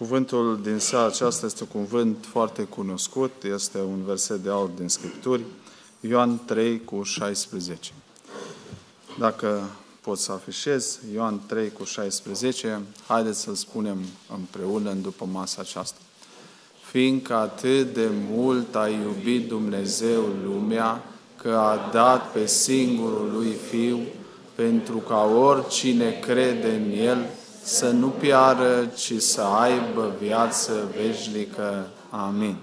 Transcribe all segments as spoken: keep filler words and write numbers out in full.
Cuvântul din seara aceasta este un cuvânt foarte cunoscut, este un verset de aur din Scripturi, Ioan trei cu șaisprezece. Dacă pot să afișez, Ioan trei cu șaisprezece, haideți să-l spunem împreună în după masa aceasta. Fiindcă atât de mult a iubit Dumnezeu lumea, că a dat pe singurul lui Fiu, pentru ca oricine crede în El să nu piară, ci să aibă viață veșnică. Amin.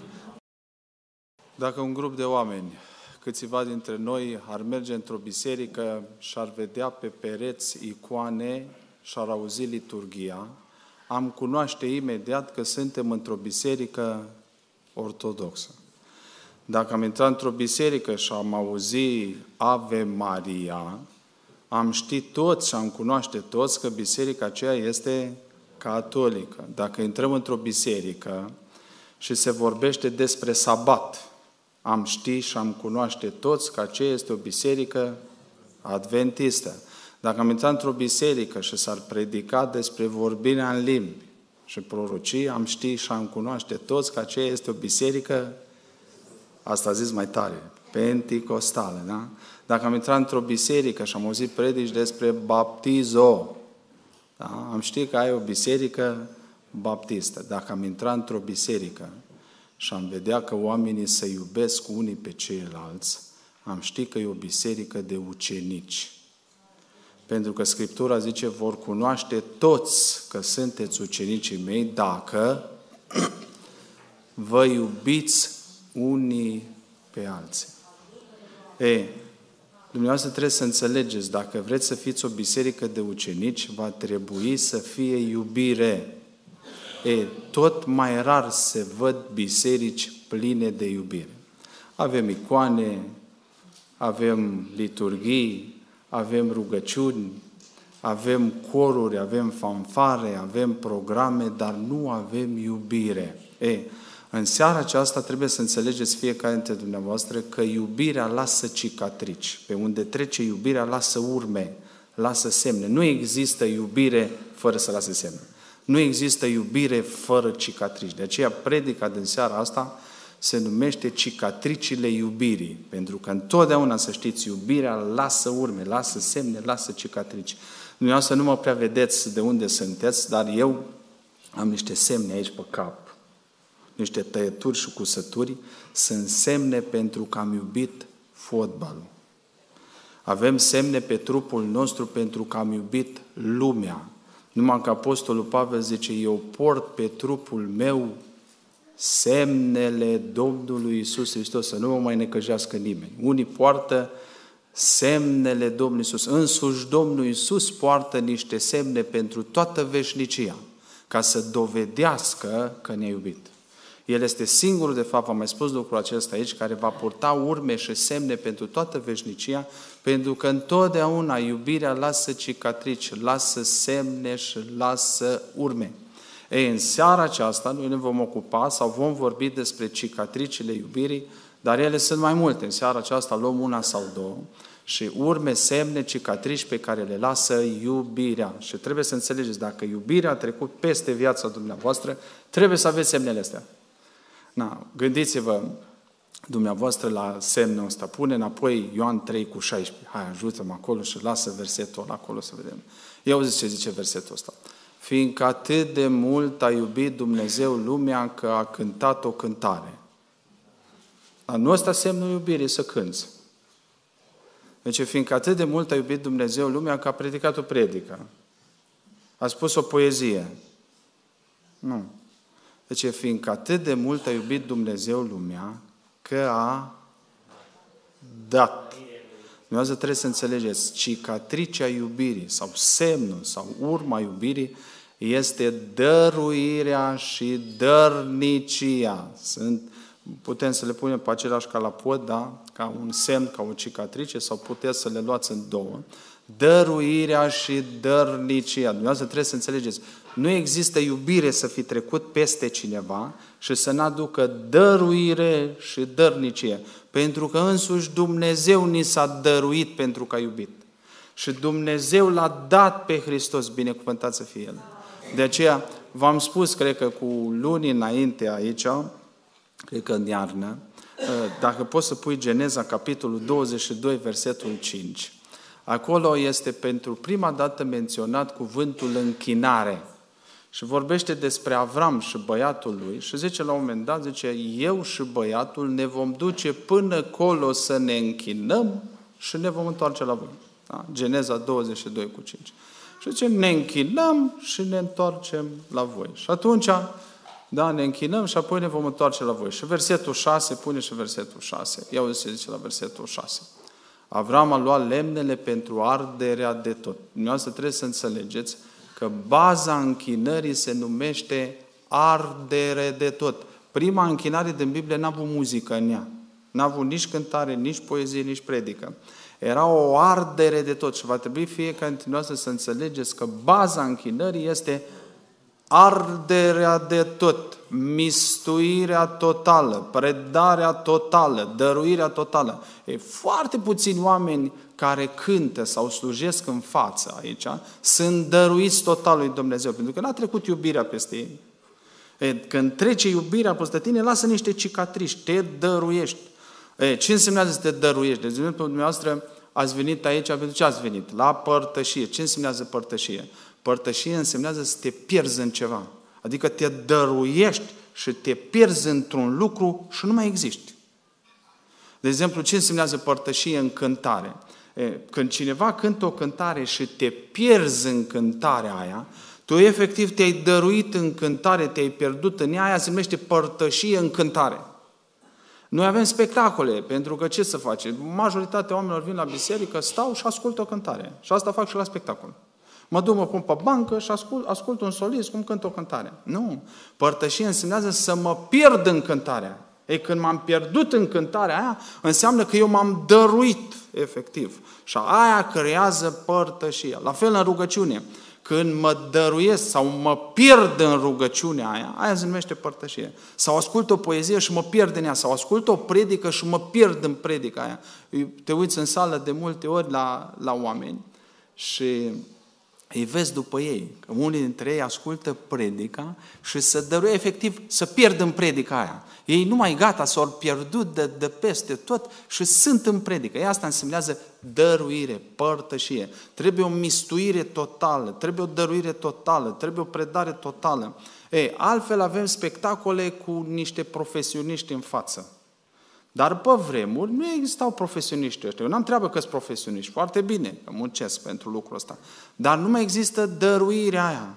Dacă un grup de oameni, câțiva dintre noi, ar merge într-o biserică și ar vedea pe pereți icoane și ar auzi liturghia, am cunoaște imediat că suntem într-o biserică ortodoxă. Dacă am intrat într-o biserică și am auzit Ave Maria, am ști toți și am cunoaște toți că biserica aceea este catolică. Dacă intrăm într-o biserică și se vorbește despre sabat, am ști și am cunoaște toți că aceea este o biserică adventistă. Dacă am intrat într-o biserică și s-ar predica despre vorbirea în limbi și prorocii, am ști și am cunoaște toți că aceea este o biserică, asta a zis mai tare, penticostală, da? Dacă am intrat într-o biserică și am auzit predici despre baptizo, da? Am ști că ai o biserică baptistă. Dacă am intrat într-o biserică și am vedea că oamenii se iubesc unii pe ceilalți, am ști că e o biserică de ucenici. Pentru că Scriptura zice, vor cunoaște toți că sunteți ucenicii mei dacă vă iubiți unii pe alții. Ei, dumneavoastră trebuie să înțelegeți, dacă vreți să fiți o biserică de ucenici, va trebui să fie iubire. Ei, tot mai rar se văd biserici pline de iubire. Avem icoane, avem liturghii, avem rugăciuni, avem coruri, avem fanfare, avem programe, dar nu avem iubire. Ei, în seara aceasta trebuie să înțelegeți fiecare dintre dumneavoastră că iubirea lasă cicatrici. Pe unde trece iubirea lasă urme, lasă semne. Nu există iubire fără să lase semne. Nu există iubire fără cicatrici. De aceea predica din seara asta se numește cicatricile iubirii. Pentru că întotdeauna, să știți, iubirea lasă urme, lasă semne, lasă cicatrici. Dumneavoastră nu mă prea vedeți de unde sunteți, dar eu am niște semne aici pe cap. Niște tăieturi și cusături, sunt semne pentru că am iubit fotbalul. Avem semne pe trupul nostru pentru că am iubit lumea. Numai că Apostolul Pavel zice, eu port pe trupul meu semnele Domnului Iisus Hristos, să nu mă mai necăjească nimeni. Unii poartă semnele Domnului Iisus. Însuși Domnul Iisus poartă niște semne pentru toată veșnicia, ca să dovedească că ne-a iubit. El este singurul, de fapt, am mai spus lucrul acesta aici, care va purta urme și semne pentru toată veșnicia, pentru că întotdeauna iubirea lasă cicatrici, lasă semne și lasă urme. Ei, în seara aceasta noi ne vom ocupa sau vom vorbi despre cicatricile iubirii, dar ele sunt mai multe. În seara aceasta luăm una sau două și urme, semne, cicatrici pe care le lasă iubirea. Și trebuie să înțelegeți, dacă iubirea a trecut peste viața dumneavoastră, trebuie să aveți semnele astea. Na, gândiți-vă dumneavoastră la semnul ăsta. Pune înapoi Ioan trei cu șaisprezece. Hai, ajută-mă acolo și lasă versetul ăla acolo să vedem. Ia auziți ce zice versetul ăsta. Fiindcă atât de mult a iubit Dumnezeu lumea că a cântat o cântare. Dar nu ăsta semnul iubirii, să cânți. Deci, fiindcă atât de mult a iubit Dumnezeu lumea că a predicat o predică. A spus o poezie. Nu. Deci, fiindcă atât de mult a iubit Dumnezeu lumea, că a dat. Dumnezeu trebuie să înțelegeți, cicatricea iubirii, sau semnul, sau urma iubirii, este dăruirea și dărnicia. Sunt, putem să le punem pe același calapod, da? Ca un semn, ca o cicatrice, sau puteți să le luați în două. Dăruirea și dărnicia. Dumnezeu trebuie să înțelegeți, nu există iubire să fi trecut peste cineva și să n-aducă dăruire și dărnicie. Pentru că însuși Dumnezeu ni s-a dăruit pentru că a iubit. Și Dumnezeu l-a dat pe Hristos, binecuvântat să fie El. De aceea, v-am spus, cred că cu luni înainte aici, cred că în iarnă, dacă poți să pui Geneza, capitolul douăzeci și doi, versetul cinci. Acolo este pentru prima dată menționat cuvântul închinare. Și vorbește despre Avram și băiatul lui și zice la un moment dat, zice, eu și băiatul ne vom duce până acolo să ne închinăm și ne vom întoarce la voi. Da? Geneza douăzeci și doi cu cinci. Și zice, ne închinăm și ne întoarcem la voi. Și atunci, da, ne închinăm și apoi ne vom întoarce la voi. Și versetul șase, pune și versetul șase. Ia uite ce zice la versetul șase. Avram a luat lemnele pentru arderea de tot. Dumneavoastră trebuie să înțelegeți că baza închinării se numește ardere de tot. Prima închinare din Biblie n-a avut muzică în ea. N-a avut nici cântare, nici poezie, nici predică. Era o ardere de tot și va trebui fiecare dintre noastre să înțelegeți că baza închinării este arderea de tot, mistuirea totală, predarea totală, dăruirea totală. E foarte puțini oameni care cântă sau slujesc în față aici, sunt dăruiți total lui Dumnezeu, pentru că n-a trecut iubirea peste ei. E, când trece iubirea peste tine, lasă niște cicatrici, te dăruiești. E, ce însemnează să te dăruiești? De exemplu, dumneavoastră ați venit aici, pentru ce ați venit? La părtășie. Ce însemnează părtășie? Părtășie însemnează să te pierzi în ceva. Adică te dăruiești și te pierzi într-un lucru și nu mai existi. De exemplu, ce însemnează părtășie în cântare? Când cineva cântă o cântare și te pierzi în cântarea aia, tu efectiv te-ai dăruit în cântare, te-ai pierdut în ea, aia se numește părtășie în cântare. Noi avem spectacole, pentru că ce să face? Majoritatea oamenilor vin la biserică, stau și ascultă o cântare. Și asta fac și la spectacol. Mă duc, mă pun pe bancă și ascult, ascult un solist cum cântă o cântare. Nu. Părtășie însemnează să mă pierd în cântarea. Ei, când m-am pierdut în cântarea aia, înseamnă că eu m-am dăruit, efectiv. Și aia creează părtășia. La fel în rugăciune. Când mă dăruiesc sau mă pierd în rugăciunea aia, aia se numește părtășie. Sau ascult o poezie și mă pierd în ea. Sau ascult o predică și mă pierd în predica aia. Te uiți în sală de multe ori la, la oameni și îi vezi după ei. Că unii dintre ei ascultă predica și se dăruie efectiv să pierd în predica aia. Ei nu mai gata, s-au pierdut de, de peste tot și sunt în predică. Ei, asta însemnează dăruire, părtășie. Trebuie o mistuire totală, trebuie o dăruire totală, trebuie o predare totală. Ei, altfel avem spectacole cu niște profesioniști în față. Dar pe vremuri nu existau profesioniști ăștia. Eu n-am treabă că sunt profesioniști. Foarte bine, că muncesc pentru lucrul ăsta. Dar nu mai există dăruirea aia.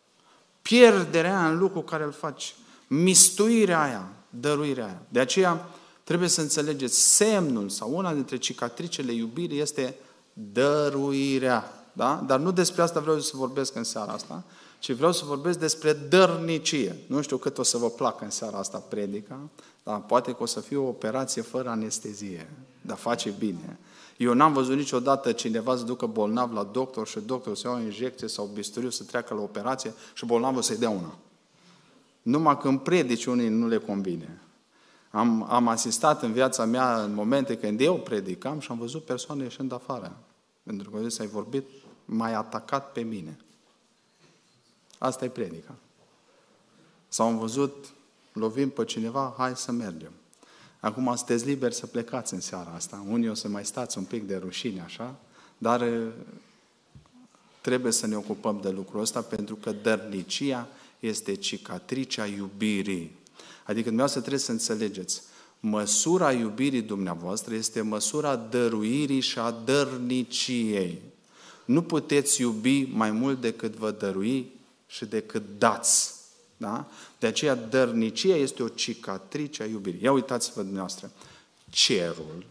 Pierderea aia în lucru care îl faci. Mistuirea aia, dăruirea aia. De aceea trebuie să înțelegeți, semnul sau una dintre cicatricele iubirii este dăruirea. Da? Dar nu despre asta vreau să vorbesc în seara asta, ci vreau să vorbesc despre dărnicie. Nu știu cât o să vă placă în seara asta predica, dar poate că o să fie o operație fără anestezie, dar face bine. Eu n-am văzut niciodată cineva să ducă bolnav la doctor și doctorul să ia o injecție sau bisturiu să treacă la operație și bolnavul să-i dea una. Numai când predici unii nu le convine. Am, am asistat în viața mea în momente când eu predicam și am văzut persoane ieșind afară. Pentru că zis, ai vorbit, m-ai atacat pe mine. Asta e predica. Sau am văzut, lovim pe cineva, hai să mergem. Acum sunteți liberi să plecați în seara asta. Unii o să mai stați un pic de rușine, așa, dar trebuie să ne ocupăm de lucrul ăsta pentru că dărnicia este cicatricea iubirii. Adică dumneavoastră trebuie să înțelegeți, măsura iubirii dumneavoastră este măsura dăruirii și a dărniciei. Nu puteți iubi mai mult decât vă dărui și decât dați. Da? De aceea dărnicia este o cicatrice a iubirii. Ia uitați-vă dumneavoastră. Cerul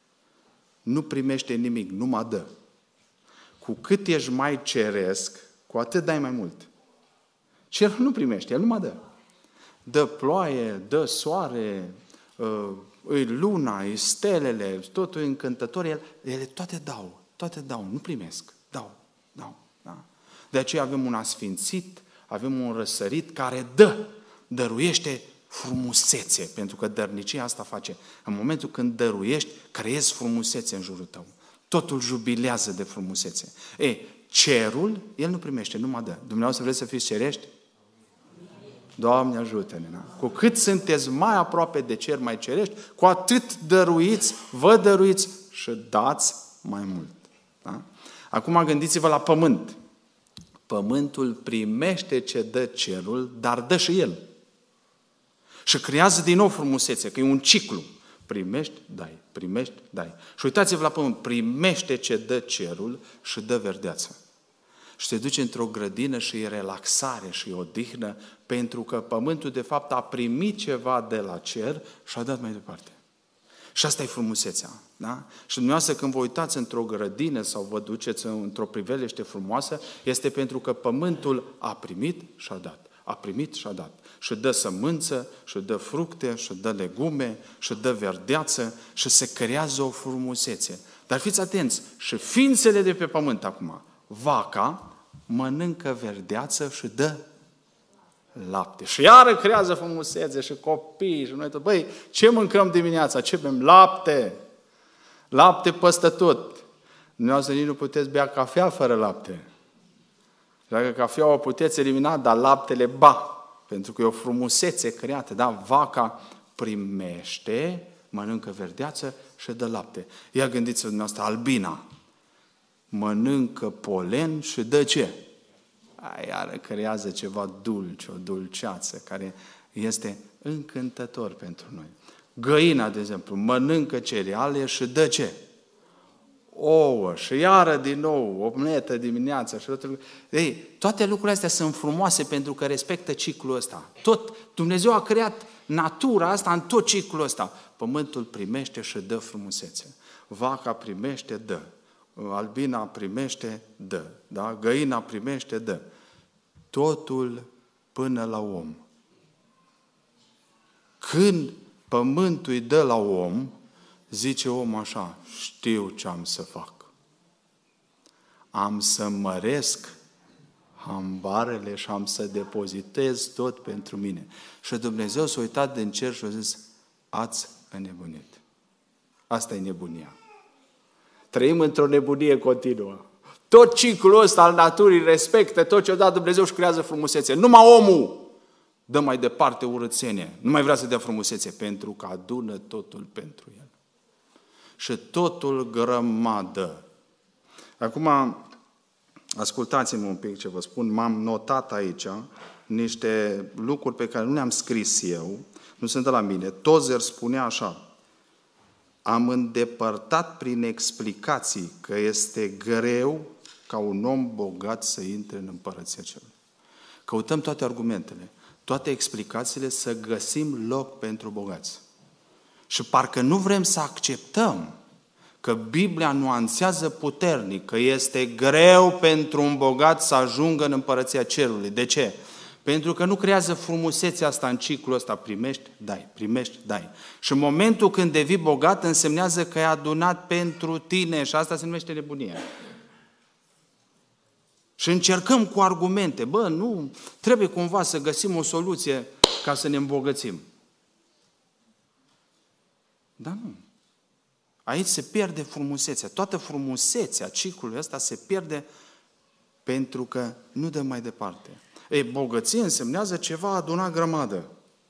nu primește nimic, numai dă. Cu cât ești mai ceresc, cu atât dai mai mult. Cerul nu primește, el numai dă. Dă ploaie, dă soare, îi luna, îi stelele, totul încântător, ele, ele toate dau, toate dau, nu primesc, dau, dau. Da? De aceea avem un asfințit, avem un răsărit care dă, dăruiește frumusețe, pentru că dărnicia asta face. În momentul când dăruiești, creezi frumusețe în jurul tău. Totul jubilează de frumusețe. Ei, cerul, el nu primește, numai dă. Dumneavoastră vreți să fiți cerești? Doamne ajută-ne! Da? Cu cât sunteți mai aproape de cer, mai cerești, cu atât dăruiți, vă dăruiți și dați mai mult. Da? Acum gândiți-vă la pământ. Pământul primește ce dă cerul, dar dă și el. Și creează din nou frumusețe, că e un ciclu. Primești, dai, primești, dai. Și uitați-vă la pământ, primește ce dă cerul și dă verdeață. Și se duce într-o grădină și e relaxare și e odihnă, pentru că pământul de fapt a primit ceva de la cer și a dat mai departe. Și asta e frumusețea. Da? Și dumneavoastră când vă uitați într-o grădină sau vă duceți într-o priveliște frumoasă, este pentru că pământul a primit și a dat. A primit și a dat. Și dă sămânță, și dă fructe, și dă legume, și dă verdeață, și se creează o frumusețe. Dar fiți atenți, și ființele de pe pământ acum, vaca mănâncă verdeață și dă lapte. Și iară creează frumusețe și copii și noi tot. Băi, ce mâncăm dimineața? Ce bem? Lapte! Lapte păstă tot. Dumneavoastră nici nu puteți bea cafea fără lapte. Dacă cafeaua o puteți elimina, dar laptele ba. Pentru că e o frumusețe creată. Da? Vaca primește, mănâncă verdeață și dă lapte. Ia gândiți-vă dumneavoastră, albina mănâncă polen și dă ce? Aia iară creează ceva dulce, o dulceață, care este încântător pentru noi. Găina, de exemplu, mănâncă cereale și dă ce? Ouă. Și iară din nou, omletă dimineața. Și toate, Ei, toate lucrurile astea sunt frumoase pentru că respectă ciclul ăsta. Tot Dumnezeu a creat natura asta în tot ciclul ăsta. Pământul primește și dă frumusețe. Vaca primește, dă. Albina primește, dă. Da? Găina primește, dă. Totul până la om. Când pământul îi dă la om, zice omul așa, știu ce am să fac. Am să măresc hambarele și am să depozitez tot pentru mine. Și Dumnezeu s-a uitat din cer și a zis, ați înnebunit. Asta e nebunia. Trăim într-o nebunie continuă. Tot ciclul ăsta al naturii respectă tot ce a dat Dumnezeu și creează frumusețe. Numai omul dă mai departe urățenie. Nu mai vrea să dea frumusețe pentru că adună totul pentru el. Și totul grămadă. Acum, ascultați-mă un pic ce vă spun. M-am notat aici niște lucruri pe care nu le-am scris eu. Nu sunt de la mine. Tozer spunea așa. Am îndepărtat prin explicații că este greu ca un om bogat să intre în Împărăția Cerului. Căutăm toate argumentele, toate explicațiile să găsim loc pentru bogați. Și parcă nu vrem să acceptăm că Biblia nuanțează puternic că este greu pentru un bogat să ajungă în Împărăția Cerului. De ce? Pentru că nu creează frumusețea asta în ciclul ăsta. Primești, dai, primești, dai. Și în momentul când devii bogat, însemnează că ai adunat pentru tine și asta se numește nebunie. Și încercăm cu argumente. Bă, nu, trebuie cumva să găsim o soluție ca să ne îmbogățim. Dar nu. Aici se pierde frumusețea. Toată frumusețea ciclului ăsta se pierde pentru că nu dă mai departe. Ei, bogăție însemnează ceva adunat grămadă,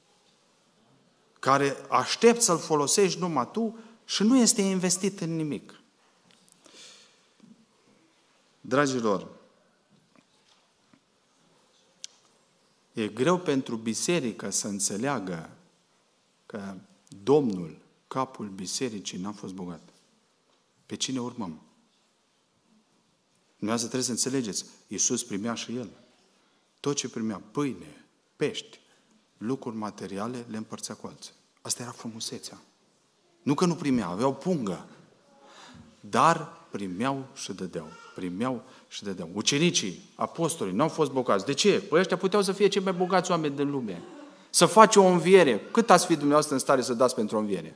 care aștept să-l folosești numai tu și nu este investit în nimic. Dragilor, e greu pentru biserică să înțeleagă că Domnul, capul bisericii, n-a fost bogat. Pe cine urmăm? Dumneavoastră trebuie să înțelegeți, Iisus primea și El. Tot ce primea, pâine, pești, lucruri materiale, le împărțea cu alții. Asta era frumusețea. Nu că nu primea, aveau pungă. Dar primeau și dădeau. Primeau și dădeau. Ucenicii, apostolii, n-au fost bogați. De ce? Păi ăștia puteau să fie cei mai bogați oameni din lume. Să faci o înviere. Cât ați fi dumneavoastră în stare să dați pentru o înviere?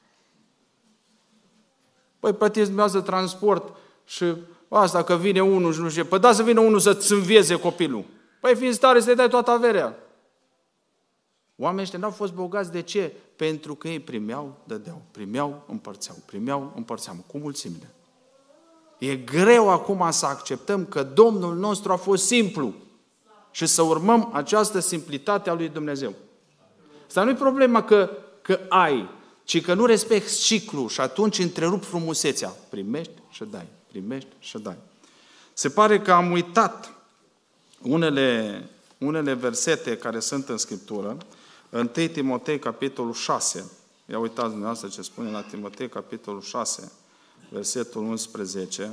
Păi plătiți dumneavoastră transport și asta că vine unul și nu știu. Păi da să vină unul să-ți învieze copilul. Păi fi în stare să-i dai toată averea. Oamenii ăștia n-au fost bogați. De ce? Pentru că ei primeau, dădeau. Primeau, împărțeau. Primeau, împărțeau. Cu mulțimile. E greu acum să acceptăm că Domnul nostru a fost simplu. și să urmăm această simplitate a lui Dumnezeu. Asta nu e problema că, că ai, ci că nu respecti ciclul și atunci întrerup frumusețea. Primești și dai, primești și dai. Se pare că am uitat unele, unele versete care sunt în Scriptură. întâi Timotei, capitolul șase. Ia uitați dumneavoastră ce spune la Timotei, capitolul șase, versetul unsprezece.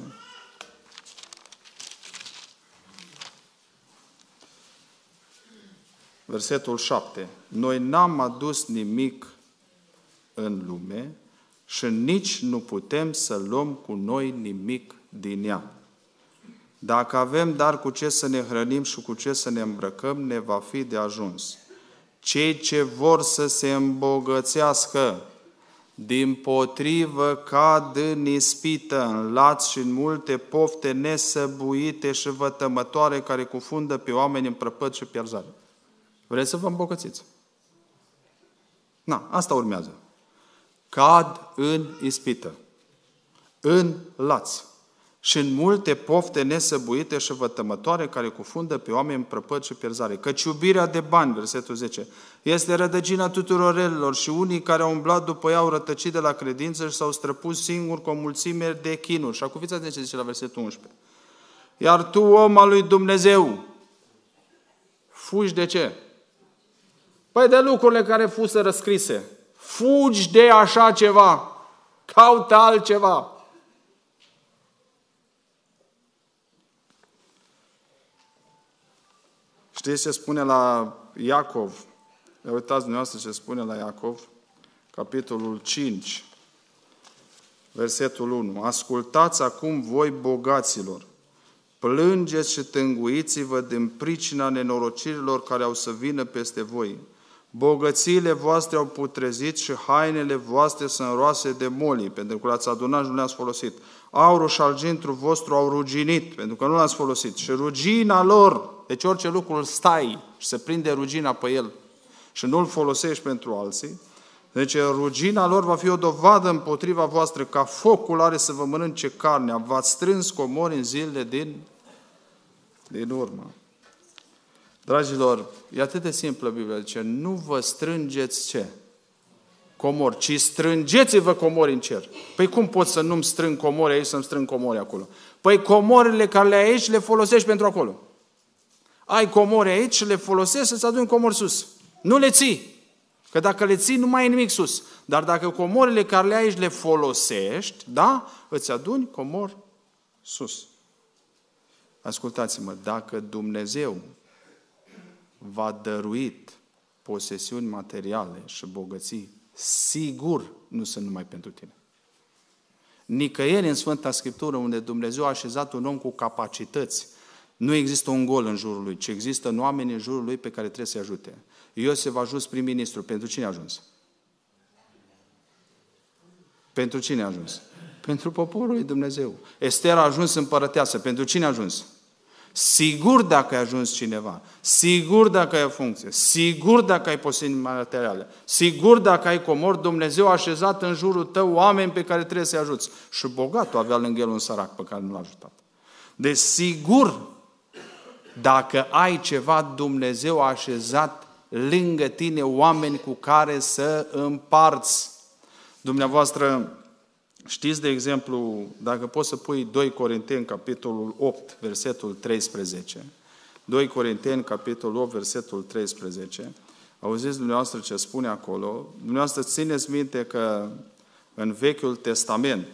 Versetul șapte. Noi n-am adus nimic în lume și nici nu putem să luăm cu noi nimic din ea. Dacă avem dar cu ce să ne hrănim și cu ce să ne îmbrăcăm, ne va fi de ajuns. Cei ce vor să se îmbogățească, dimpotrivă cad în ispită, în lați și în multe pofte nesăbuite și vătămătoare care cufundă pe oameni în prăpăd și pierzare. Vreți să vă îmbogățiți? Na, asta urmează. Cad în ispită, în lați și în multe pofte nesăbuite și vătămătoare care cufundă pe oameni în prăpăd și pierzare. Căci iubirea de bani, versetul zece, este rădăcina tuturor relelor și unii care au umblat după ea au rătăcit de la credință și s-au străpus singuri cu o mulțime de chinuri. Și acum fiți atenți ce zice la versetul unsprezece. Iar tu, om al lui Dumnezeu, fugi de ce? Păi de lucrurile care fuseră scrise. Fugi de așa ceva. Caută altceva. Știți ce spune la Iacov? Ia uitați dumneavoastră ce spune la Iacov, capitolul cinci, versetul unu. Ascultați acum voi, bogaților, plângeți și tânguiți-vă din pricina nenorocirilor care au să vină peste voi. Bogățiile voastre au putrezit și hainele voastre sunt roase de molii, pentru că le-ați adunat și nu le-ați folosit. Aurul și argintul vostru au ruginit, pentru că nu l-ați folosit. Și rugina lor, deci orice lucru îl stai și se prinde rugina pe el și nu îl folosești pentru alții, deci rugina lor va fi o dovadă împotriva voastră, ca focul are să vă mănânce carnea. V-ați strâns comori în zilele din, din urmă. Dragilor, e atât de simplă Biblia, zice, nu vă strângeți ce? Comori, ci strângeți-vă comori în cer. Păi cum pot să nu-mi strâng comori aici, să-mi strâng comori acolo? Păi comorile care le ai aici le folosești pentru acolo. Ai comori aici și le folosești să-ți aduni comori sus. Nu le ții. Că dacă le ții, nu mai e nimic sus. Dar dacă comorile care le ai aici le folosești, da, îți aduni comori sus. Ascultați-mă, dacă Dumnezeu v-a dăruit posesiuni materiale și bogății, sigur nu sunt numai pentru tine. Nicăieri în Sfânta Scriptură, unde Dumnezeu a așezat un om cu capacități, nu există un gol în jurul lui, ci există oameni în jurul lui pe care trebuie să-i ajute. Iosif a ajuns prim-ministru. Pentru cine a ajuns? Pentru cine a ajuns? Pentru poporul lui Dumnezeu. Ester a ajuns împărăteasă. Pentru cine a ajuns? Sigur dacă ai ajuns cineva, sigur dacă ai o funcție, sigur dacă ai posibilități materiale, sigur dacă ai comori, Dumnezeu a așezat în jurul tău oameni pe care trebuie să-i ajuți. Și bogatul avea lângă el un sărac pe care nu l-a ajutat. Deci sigur, dacă ai ceva, Dumnezeu a așezat lângă tine oameni cu care să împarți. Dumneavoastră știți, de exemplu, dacă poți să pui doi Corinteni, capitolul opt, versetul treisprezece. doi Corinteni, capitolul opt, versetul treisprezece. Auziți dumneavoastră ce spune acolo? Dumneavoastră țineți minte că în Vechiul Testament,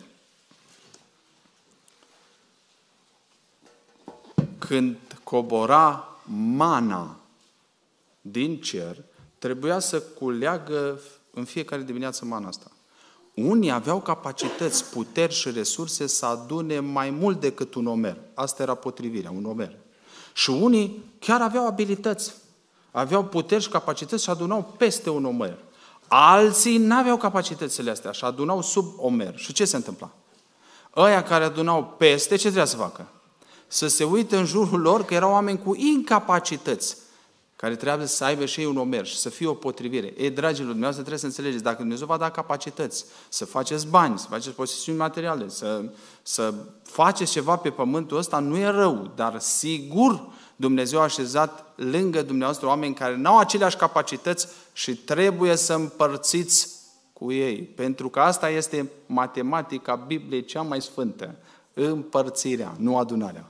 când cobora mana din cer, trebuia să culeagă în fiecare dimineață mana asta. Unii aveau capacități, puteri și resurse să adune mai mult decât un omer. Asta era potrivirea, un omer. Și unii chiar aveau abilități. Aveau puteri și capacități și adunau peste un omer. Alții n-aveau capacitățile astea și adunau sub omer. Și ce se întâmpla? Ăia care adunau peste, ce trebuia să facă? Să se uite în jurul lor că erau oameni cu incapacități, care trebuie să aibă și ei un omer și să fie o potrivire. Ei, dragilor, dumneavoastră trebuie să înțelegeți, dacă Dumnezeu va da capacități, să faceți bani, să faceți posesiuni materiale, să, să faceți ceva pe pământul ăsta, nu e rău, dar sigur, Dumnezeu a așezat lângă dumneavoastră oameni care nu au aceleași capacități și trebuie să împărțiți cu ei. Pentru că asta este matematica Bibliei cea mai sfântă. Împărțirea, nu adunarea.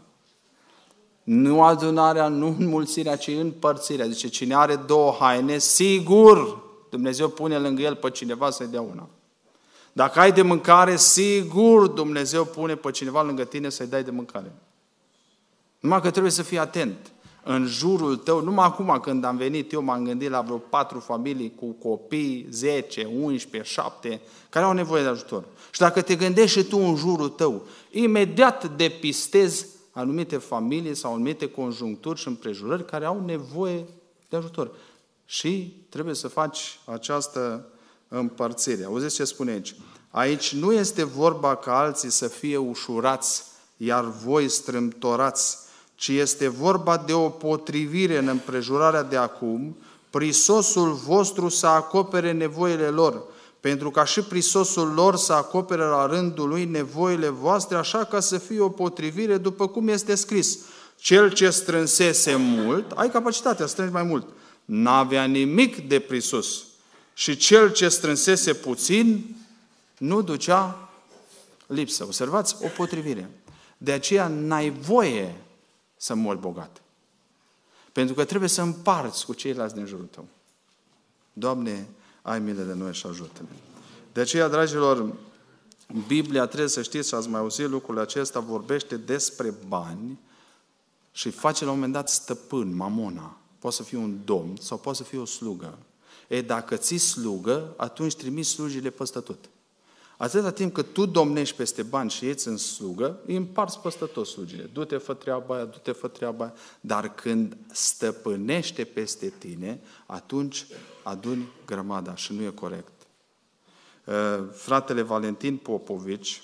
Nu adunarea, nu înmulțirea, ci împărțirea. Zice, cine are două haine, sigur Dumnezeu pune lângă el pe cineva să-i dea una. Dacă ai de mâncare, sigur Dumnezeu pune pe cineva lângă tine să-i dai de mâncare. Numai că trebuie să fii atent. În jurul tău, numai acum când am venit, eu m-am gândit la vreo patru familii cu copii, zece, unsprezece, șapte, care au nevoie de ajutor. Și dacă te gândești și tu în jurul tău, imediat depistezi anumite familii sau anumite conjuncturi și împrejurări care au nevoie de ajutor. Și trebuie să faci această împărțire. Auziți ce spune aici? Aici nu este vorba ca alții să fie ușurați, iar voi strâmtorați, ci este vorba de o potrivire în împrejurarea de acum, prisosul vostru să acopere nevoile lor, pentru ca și prisosul lor să acopere la rândul lui nevoile voastre, așa ca să fie o potrivire după cum este scris. Cel ce strânsese mult, ai capacitatea, strângi mai mult, n-avea nimic de prisos. Și cel ce strânsese puțin, nu ducea lipsă. Observați, o potrivire. De aceea n-ai voie să mori bogat. Pentru că trebuie să împarți cu ceilalți din jurul tău. Doamne, ai milă de noi și ajută-ne. De aceea, dragilor, Biblia, trebuie să știți, și ați mai auzit lucrurile acesta, vorbește despre bani și face la un moment dat stăpân, mamona. Poate să fie un domn sau poate să fie o slugă. E, dacă ții slugă, atunci trimiți slujile peste tot. Atâta timp cât tu domnești peste bani și ieți în slugă, îi împarți peste tot slujile. Du-te, fă treaba aia, du-te, fă treaba aia. Dar când stăpânește peste tine, atunci aduni grămada și nu e corect. Fratele Valentin Popovici,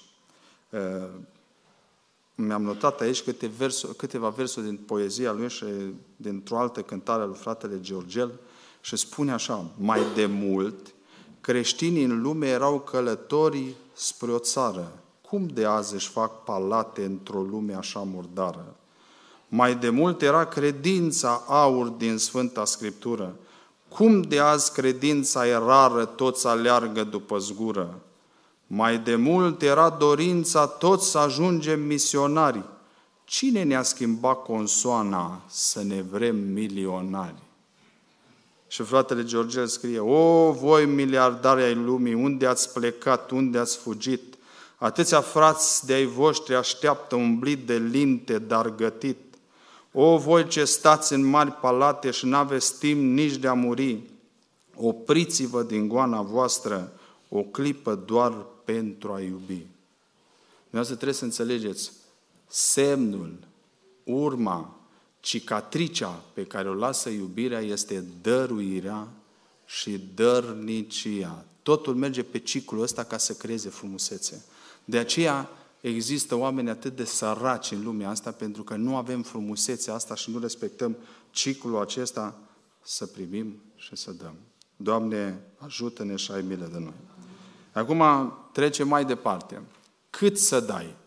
mi-am notat aici câte versuri, câteva versuri din poezia lui și dintr-o altă cântare a lui fratele Georgel și spune așa: mai de mult, creștinii în lume erau călători spre o țară. Cum de azi își fac palate într-o lume așa murdară? Mai de mult era credința aur din Sfânta Scriptură. Cum de azi credința e rară, toți aleargă după zgură? Mai de mult era dorința toți să ajungem misionari. Cine ne-a schimbat consoana să ne vrem milionari? Și fratele Georgel scrie: o, voi miliardari ai lumii, unde ați plecat, unde ați fugit? Atâția frați de-ai voștri așteaptă umblit de linte, dar gătit. O, voi ce stați în mari palate și n-aveți timp nici de a muri, opriți-vă din goana voastră o clipă doar pentru a iubi. Dumneavoastră trebuie să înțelegeți, semnul, urma, cicatricea pe care o lasă iubirea este dăruirea și dărnicia. Totul merge pe ciclul ăsta ca să creeze frumusețe. De aceea există oameni atât de săraci în lumea asta, pentru că nu avem frumusețea asta și nu respectăm ciclul acesta să primim și să dăm. Doamne, ajută-ne și ai milă de noi. Acum trecem mai departe. Cât să dai?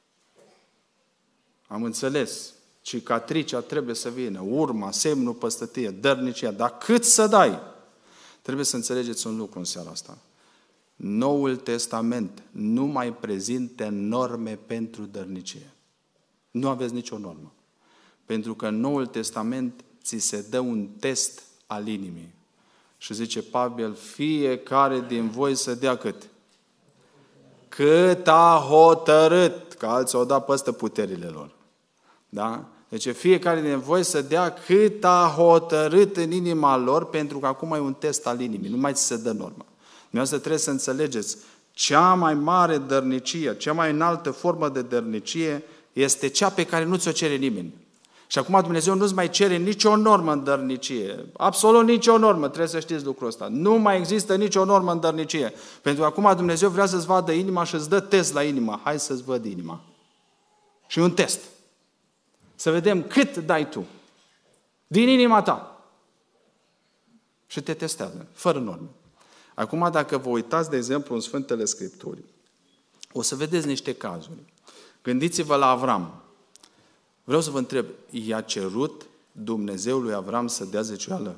Am înțeles. Cicatricea trebuie să vină, urma, semnul păstătie, dărnicia. Dar cât să dai? Trebuie să înțelegeți un lucru în seara asta. Noul Testament nu mai prezintă norme pentru dărnicie. Nu aveți nicio normă. Pentru că în Noul Testament ți se dă un test al inimii. Și zice Pavel, fiecare din voi să dea cât? Cât a hotărât, că alții au dat peste puterile lor. Da? Deci fiecare din voi să dea cât a hotărât în inima lor, pentru că acum e un test al inimii, nu mai ți se dă normă. Dumneavoastră trebuie să înțelegeți, cea mai mare dărnicie, cea mai înaltă formă de dărnicie este cea pe care nu ți-o cere nimeni. Și acum Dumnezeu nu-ți mai cere nicio normă în dărnicie. Absolut nicio normă, trebuie să știți lucrul ăsta. Nu mai există nicio normă în dărnicie. Pentru că acum Dumnezeu vrea să-ți vadă inima și îți dă test la inima. Hai să-ți văd inima. Și un test. Să vedem cât dai tu. Din inima ta. Și te testează, fără norme. Acum, dacă vă uitați, de exemplu, în Sfântele Scripturi, o să vedeți niște cazuri. Gândiți-vă la Avram. Vreau să vă întreb, i-a cerut Dumnezeu lui Avram să dea zeciuială?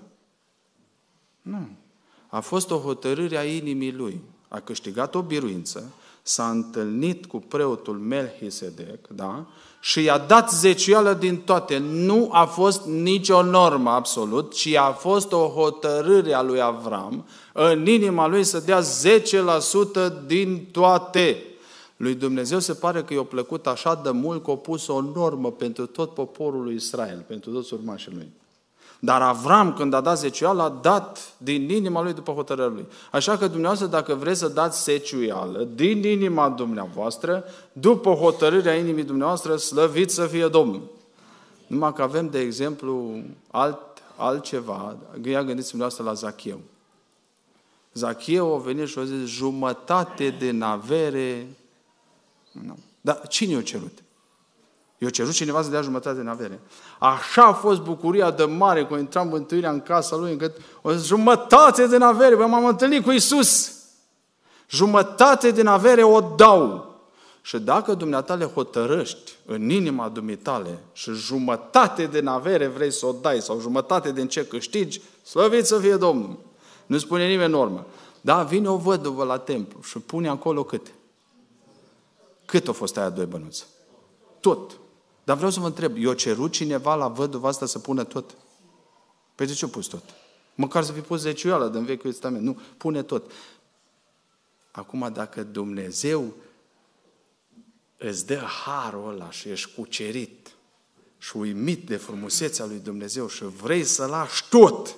Nu. A fost o hotărâre a inimii lui. A câștigat o biruință, s-a întâlnit cu preotul Melchisedec, da? Și i-a dat zeciuială din toate. Nu a fost nicio normă absolut, ci a fost o hotărâre a lui Avram în inima lui să dea zece la sută din toate. Lui Dumnezeu se pare că i-a plăcut așa de mult că a pus o normă pentru tot poporul lui Israel, pentru toți urmașii lui. Dar Avram, când a dat zeciuială, a dat din inima lui după hotărârea lui. Așa că dumneavoastră, dacă vreți să dați zeciuială din inima dumneavoastră, după hotărârea inimii dumneavoastră, slăvit să fie Domnul. Numai că avem, de exemplu, alt, altceva. Ia gândiți dumneavoastră la Zacheu. Zacheu a venit și a zis, jumătate din avere. Nu. Dar cine i-a cerut? I-a cerut cineva să dea jumătate din avere. Așa a fost bucuria de mare când intra mântuirea în casa lui, încât o zis, jumătate din avere, bă, m-am întâlnit cu Iisus. Jumătate din avere o dau. Și dacă dumneata le hotărăști în inima dumitale și jumătate din avere vrei să o dai sau jumătate din ce câștigi, slăvit să fie Domnul. Nu spune nimeni normă. Da, vine o văduvă la templu și pune acolo cât? Cât a fost aia doi bănuți? Tot. Dar vreau să vă întreb, i-a cerut cineva la văduva asta să pună tot? Păi de ce a pus tot? Măcar să fi pus zeciuială din Vechiul Testament. Nu, pune tot. Acum, dacă Dumnezeu îți dă harul ăla și ești cucerit și uimit de frumusețea lui Dumnezeu și vrei să lași tot,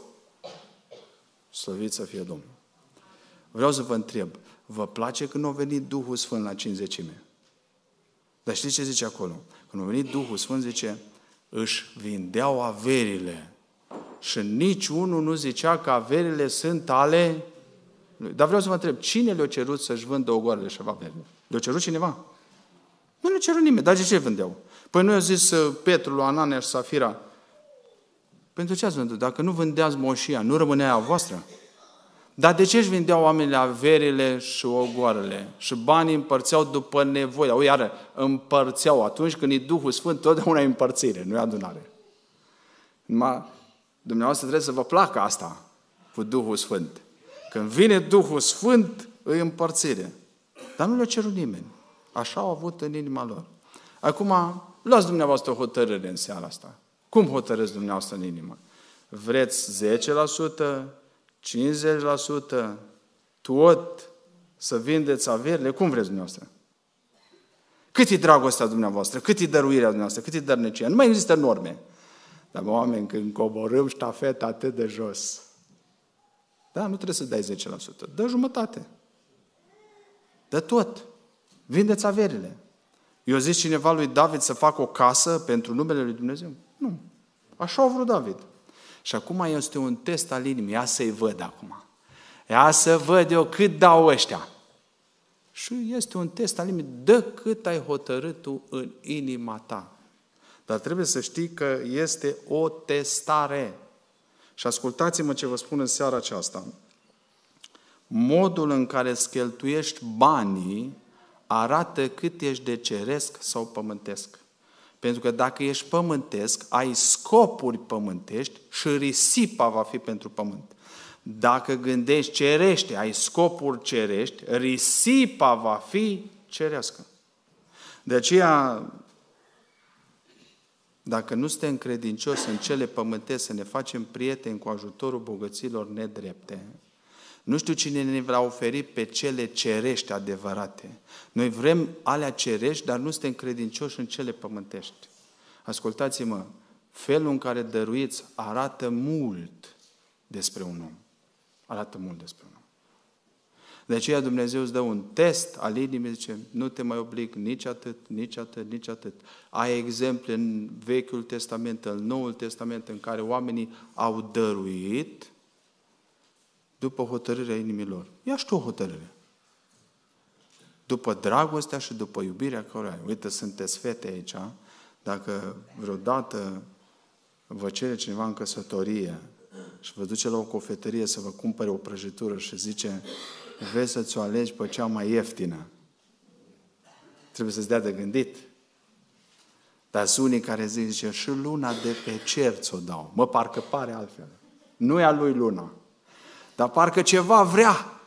slăvit să fie Domnul. Vreau să vă întreb, vă place când a venit Duhul Sfânt la cincizecime? Dar știți ce zice acolo? Când a venit Duhul Sfânt, zice, își vindeau averile. Și nici unul nu zicea că averile sunt ale lui. Dar vreau să vă întreb, cine le-a cerut să-și vândă ogoarele și averile? Le-a cerut cineva? Nu le-a cerut nimeni. Dar de ce vândeau? Păi nu i-a zis Petru lui Anania și Safira, pentru ce ați vândut? Dacă nu vândeați moșia, nu rămânea a voastră? Dar de ce își vindeau oamenii averile și ogoarele? Și banii împărțeau după nevoie. O, iară, împărțeau. Atunci când e Duhul Sfânt, totdeauna e împărțire, nu e adunare. Numai, dumneavoastră trebuie să vă placă asta cu Duhul Sfânt. Când vine Duhul Sfânt, e împărțire. Dar nu le-a cerut nimeni. Așa au avut în inima lor. Acum, luați dumneavoastră o hotărâre în seara asta. Cum hotărâți dumneavoastră în inimă? Vreți zece la sută? cincizeci la sută, tot, să vindeți averile, cum vreți dumneavoastră? Cât e dragostea dumneavoastră? Cât e dăruirea dumneavoastră? Cât e dărnicia? Nu mai există norme. Dar, oameni, când coborâm ștafeta atât de jos, da, nu trebuie să dai zece la sută, dă jumătate. Dă tot. Vindeți averile. Eu zis cineva lui David să facă o casă pentru numele lui Dumnezeu? Nu. Așa a vrut David. Și acum este un test al inimii. Ia să-i văd acum. Ia să văd eu cât dau ăștia. Și este un test al inimii. Dă cât ai hotărât tu în inima ta. Dar trebuie să știi că este o testare. Și ascultați-mă ce vă spun în seara aceasta. Modul în care îți cheltuiești banii arată cât ești de ceresc sau pământesc. Pentru că dacă ești pământesc, ai scopuri pământești și risipa va fi pentru pământ. Dacă gândești cerește, ai scopuri cerești, risipa va fi cerească. De aceea, dacă nu suntem credincioși în cele pământești, să ne facem prieteni cu ajutorul bogăților nedrepte, nu știu cine ne va oferi pe cele cerești adevărate. Noi vrem alea cerești, dar nu suntem credincioși în cele pământești. Ascultați-mă, felul în care dăruiți arată mult despre un om. Arată mult despre un om. De aceea Dumnezeu îți dă un test al inimii, zice, nu te mai oblig nici atât, nici atât, nici atât. Ai exemple în Vechiul Testament, în Noul Testament, în care oamenii au dăruit după hotărârea inimilor. Ia și tu o hotărâre. După dragostea și după iubirea care ai. Uite, sunteți fete aici. Dacă vreodată vă cere cineva în căsătorie și vă duce la o cofetărie să vă cumpere o prăjitură și zice, vezi să ți-o alegi pe cea mai ieftină. Trebuie să-ți dea de gândit. Dar sunt unii care zice, și luna de pe cer ți-o dau. Mă, parcă pare altfel. Nu e a lui luna. Dar parcă ceva vrea.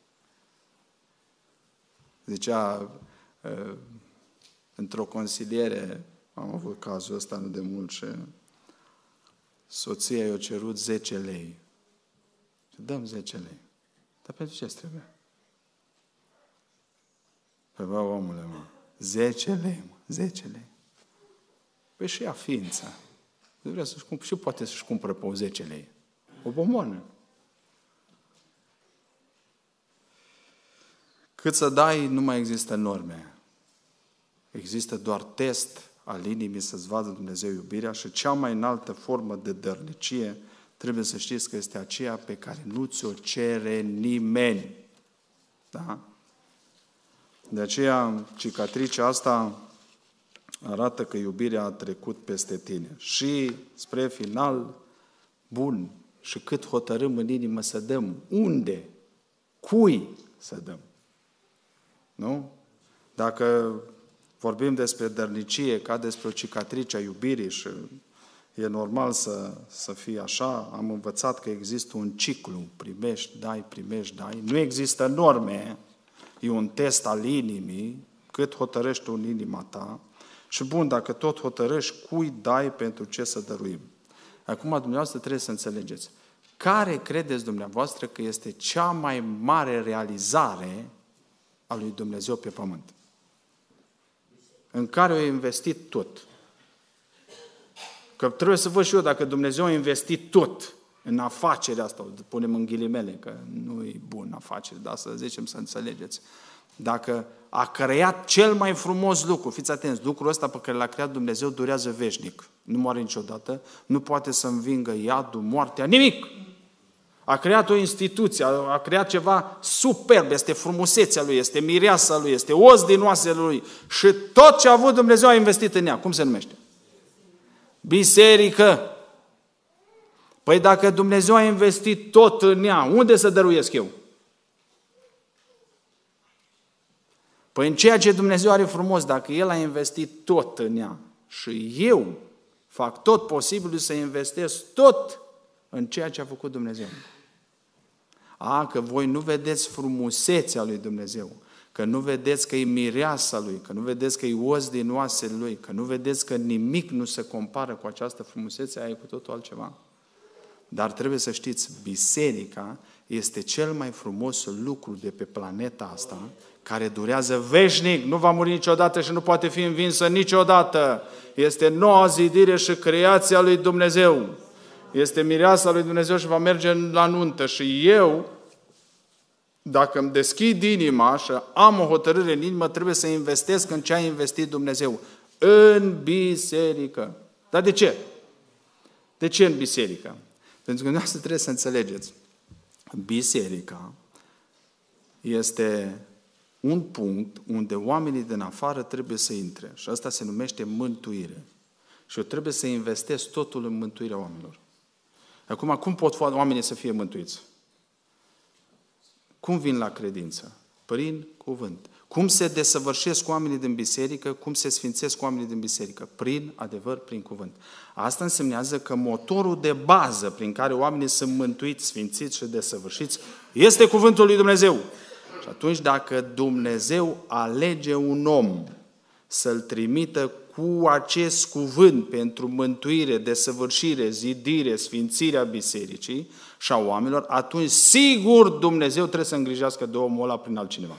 Zicea, într-o consiliere, am avut cazul ăsta nu de mult și soția i-a cerut zece lei. Și dăm zece lei. Dar pentru ce trebuie? Păi bă, omule, mă, zece lei, mă, zece lei. Păi și ea ființa. Vrea să-și cumpă, și poate să-și cumpără pe o zece lei. O bombonă. Cât să dai, nu mai există norme. Există doar test al inimii să-ți vadă Dumnezeu iubirea și cea mai înaltă formă de dărnicie trebuie să știți că este aceea pe care nu ți-o cere nimeni. Da? De aceea, cicatricea asta arată că iubirea a trecut peste tine. Și spre final, bun, și cât hotărâm în inimă să dăm, unde, cui să dăm. Nu? Dacă vorbim despre dărnicie ca despre o cicatrice a iubirii și e normal să, să fie așa, am învățat că există un ciclu, primești, dai, primești, dai. Nu există norme, e un test al inimii, cât hotărăști tu în inima ta. Și bun, dacă tot hotărăști, cui dai pentru ce să dăruim? Acum, dumneavoastră, trebuie să înțelegeți. Care credeți dumneavoastră că este cea mai mare realizare a lui Dumnezeu pe pământ? În care a investit tot. Că trebuie să văd și eu dacă Dumnezeu a investit tot în afacerea asta, o punem în ghilimele, că nu e bun afacere, dar să zicem să înțelegeți. Dacă a creat cel mai frumos lucru, fiți atenți, lucrul ăsta pe care l-a creat Dumnezeu durează veșnic. Nu moare niciodată, nu poate să învingă iadul, moartea, nimic! A creat o instituție, a creat ceva superb, este frumusețea lui, este mireasa lui, este os din oasele lui și tot ce a avut Dumnezeu a investit în ea. Cum se numește? Biserică. Păi dacă Dumnezeu a investit tot în ea, unde să dăruiesc eu? Păi în ceea ce Dumnezeu are frumos, dacă El a investit tot în ea și eu fac tot posibilul să investesc tot în ceea ce a făcut Dumnezeu. A, că voi nu vedeți frumusețea lui Dumnezeu, că nu vedeți că e mireasa Lui, că nu vedeți că e os din oasele Lui, că nu vedeți că nimic nu se compară cu această frumusețe, aia e cu totul altceva. Dar trebuie să știți, biserica este cel mai frumos lucru de pe planeta asta, care durează veșnic, nu va muri niciodată și nu poate fi învinsă niciodată. Este noua zidire și creația lui Dumnezeu. Este mireasa lui Dumnezeu și va merge la nuntă. Și eu, dacă îmi deschid inima și am o hotărâre în inimă, trebuie să investesc în ce a investit Dumnezeu. În biserică. Dar de ce? De ce în biserică? Pentru că dumneavoastră trebuie să înțelegeți. Biserica este un punct unde oamenii din afară trebuie să intre. Și asta se numește mântuire. Și eu trebuie să investesc totul în mântuirea oamenilor. Acum, cum pot oamenii să fie mântuiți? Cum vin la credință? Prin cuvânt. Cum se desăvârșesc oamenii din biserică? Cum se sfințesc oamenii din biserică? Prin adevăr, prin cuvânt. Asta însemnează că motorul de bază prin care oamenii sunt mântuiți, sfințiți și desăvârșiți este cuvântul lui Dumnezeu. Și atunci, dacă Dumnezeu alege un om să-l trimită cu acest cuvânt pentru mântuire, desăvârșire, zidire, sfințirea bisericii și a oamenilor, atunci sigur Dumnezeu trebuie să îngrijească de omul ăla prin altcineva.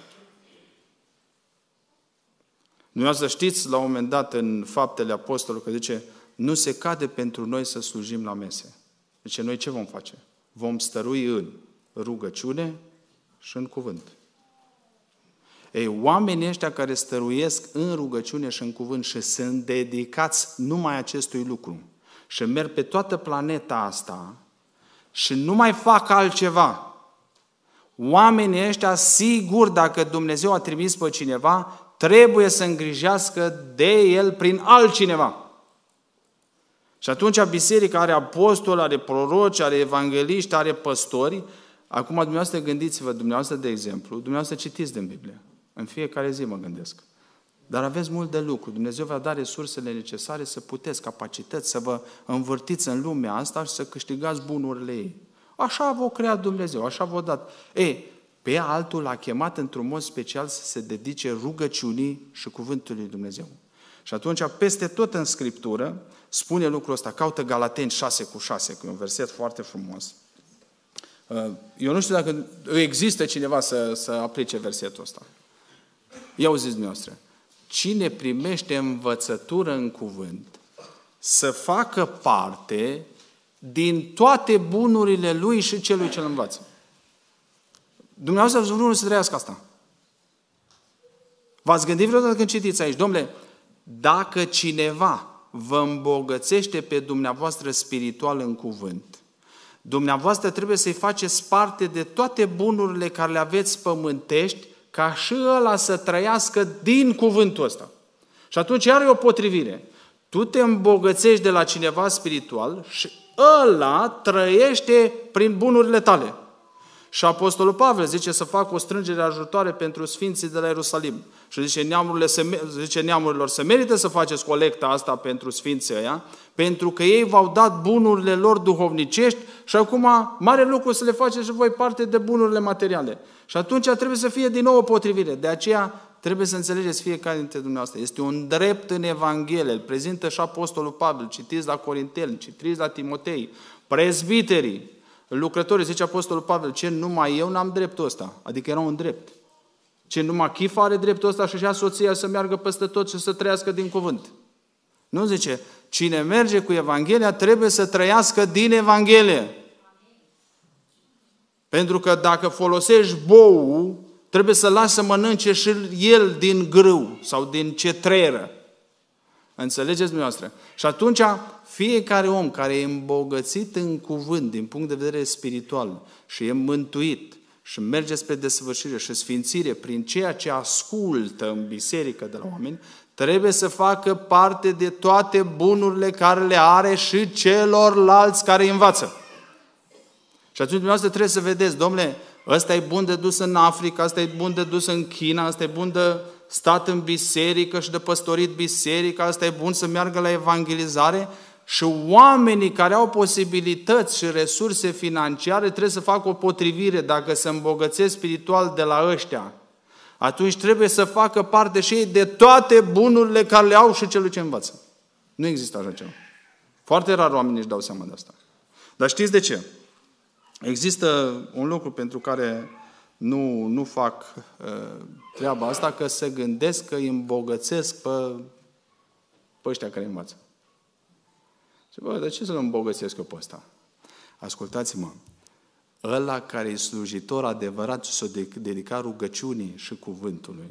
Nu să știți la un moment dat în Faptele Apostolului că zice, nu se cade pentru noi să slujim la mese. Deci noi ce vom face? Vom stărui în rugăciune și în cuvânt. Ei, oamenii ăștia care stăruiesc în rugăciune și în cuvânt și sunt dedicați numai acestui lucru și merg pe toată planeta asta și nu mai fac altceva, oamenii ăștia, sigur, dacă Dumnezeu a trimis pe cineva, trebuie să îngrijească de el prin altcineva. Și atunci biserica are apostoli, are proroci, are evangeliști, are păstori. Acum, dumneavoastră, gândiți-vă, dumneavoastră, de exemplu, dumneavoastră citiți din Biblie. În fiecare zi mă gândesc. Dar aveți mult de lucru. Dumnezeu va da resursele necesare să puteți, capacități, să vă învârtiți în lumea asta și să câștigați bunurile ei. Așa v-a creat Dumnezeu, așa v-a dat. Ei, pe altul l-a chemat într-un mod special să se dedice rugăciunii și cuvântului lui Dumnezeu. Și atunci, peste tot în Scriptură, spune lucrul ăsta. Caută Galateni șase cu șase, că e un verset foarte frumos. Eu nu știu dacă există cineva să, să aplice versetul ăsta. Ia auziți dumneavoastră. Cine primește învățătură în cuvânt, să facă parte din toate bunurile lui și celui ce îl învață. Dumneavoastră ați vrut să trăiască asta. V-ați gândit vreodată când citiți aici, domnule, dacă cineva vă îmbogățește pe dumneavoastră spiritual în cuvânt, dumneavoastră trebuie să-i faceți parte de toate bunurile care le aveți pământești, ca și ăla să trăiască din cuvântul ăsta. Și atunci are o potrivire. Tu te îmbogățești de la cineva spiritual și ăla trăiește prin bunurile tale. Și Apostolul Pavel zice să facă o strângere ajutoare pentru sfinții de la Ierusalim. Și zice, neamurile se, zice neamurilor, se merită să faceți colecta asta pentru sfinții ăia, pentru că ei v-au dat bunurile lor duhovnicești și acum mare lucru să le faceți și voi parte de bunurile materiale. Și atunci trebuie să fie din nou o potrivire. De aceea trebuie să înțelegeți fiecare dintre dumneavoastră. Este un drept în Evanghelie, îl prezintă și Apostolul Pavel, citiți la Corinteni, citiți la Timotei, prezbiterii, lucrătorii, zice Apostolul Pavel, ce numai eu n-am dreptul ăsta, adică era un drept. Ce numai Chifa are dreptul ăsta și-și ia soția să meargă peste tot și să trăiască din cuvânt. Nu zice, cine merge cu Evanghelia trebuie să trăiască din Evanghelie. Pentru că dacă folosești boul, trebuie să lași să mănânce și el din grâu sau din cetreră. Înțelegeți dumneavoastră? Și atunci fiecare om care e îmbogățit în cuvânt din punct de vedere spiritual și e mântuit și merge spre desăvârșire și sfințire prin ceea ce ascultă în biserică de la oameni, trebuie să facă parte de toate bunurile care le are și celorlalți care îi învață. Și atunci dumneavoastră trebuie să vedeți, domnule, ăsta e bun de dus în Africa, ăsta e bun de dus în China, ăsta e bun de stat în biserică și de păstorit biserica, ăsta e bun să meargă la evangelizare și oamenii care au posibilități și resurse financiare trebuie să facă o potrivire. Dacă se îmbogățesc spiritual de la ăștia, atunci trebuie să facă parte și ei de toate bunurile care le au și celui ce învață. Nu există așa ceva. Foarte rar oamenii își dau seama de asta. Dar știți de ce? Există un lucru pentru care nu, nu fac uh, treaba asta, că se gândesc că îi îmbogățesc pe, pe ăștia care învață. Și bă, de ce să-l îmbogățesc eu pe ăsta? Ascultați-mă, ăla care e slujitor adevărat și s-o dedica rugăciunii și cuvântului,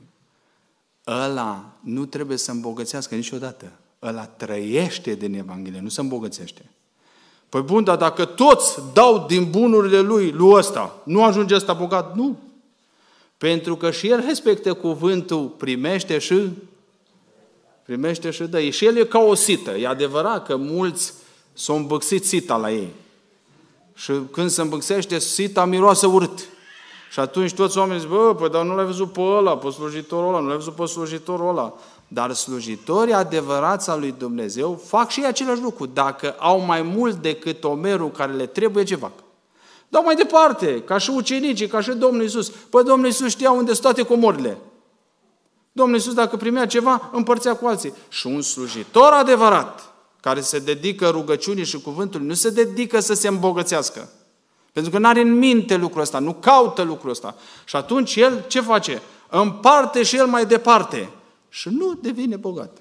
ăla nu trebuie să îmbogățească niciodată. Ăla trăiește din Evanghelie, nu se îmbogățește. Păi bun, dar dacă toți dau din bunurile lui, lui ăsta, nu ajunge ăsta bogat? Nu. Pentru că și el respectă cuvântul, primește și primește și dă. Și el e ca o sită. E adevărat că mulți s-au îmbăxit sita la ei. Și când se îmbăxește sita, miroase urât. Și atunci toți oamenii zic, bă, păi dar nu l-ai văzut pe ăla, pe slujitorul ăla, nu l-ai văzut pe slujitorul ăla. Dar slujitorii adevărați al lui Dumnezeu fac și ei același lucru. Dacă au mai mult decât omerul care le trebuie, ce fac? Dau mai departe, ca și ucenicii, ca și Domnul Iisus. Păi Domnul Iisus știa unde sunt toate comorile. Domnul Iisus, dacă primea ceva, împărțea cu alții. Și un slujitor adevărat, care se dedică rugăciunii și cuvântului, nu se dedică să se îmbogățească. Pentru că nu are în minte lucrul ăsta, nu caută lucrul ăsta. Și atunci el ce face? Împarte și el mai departe. Și nu devine bogat.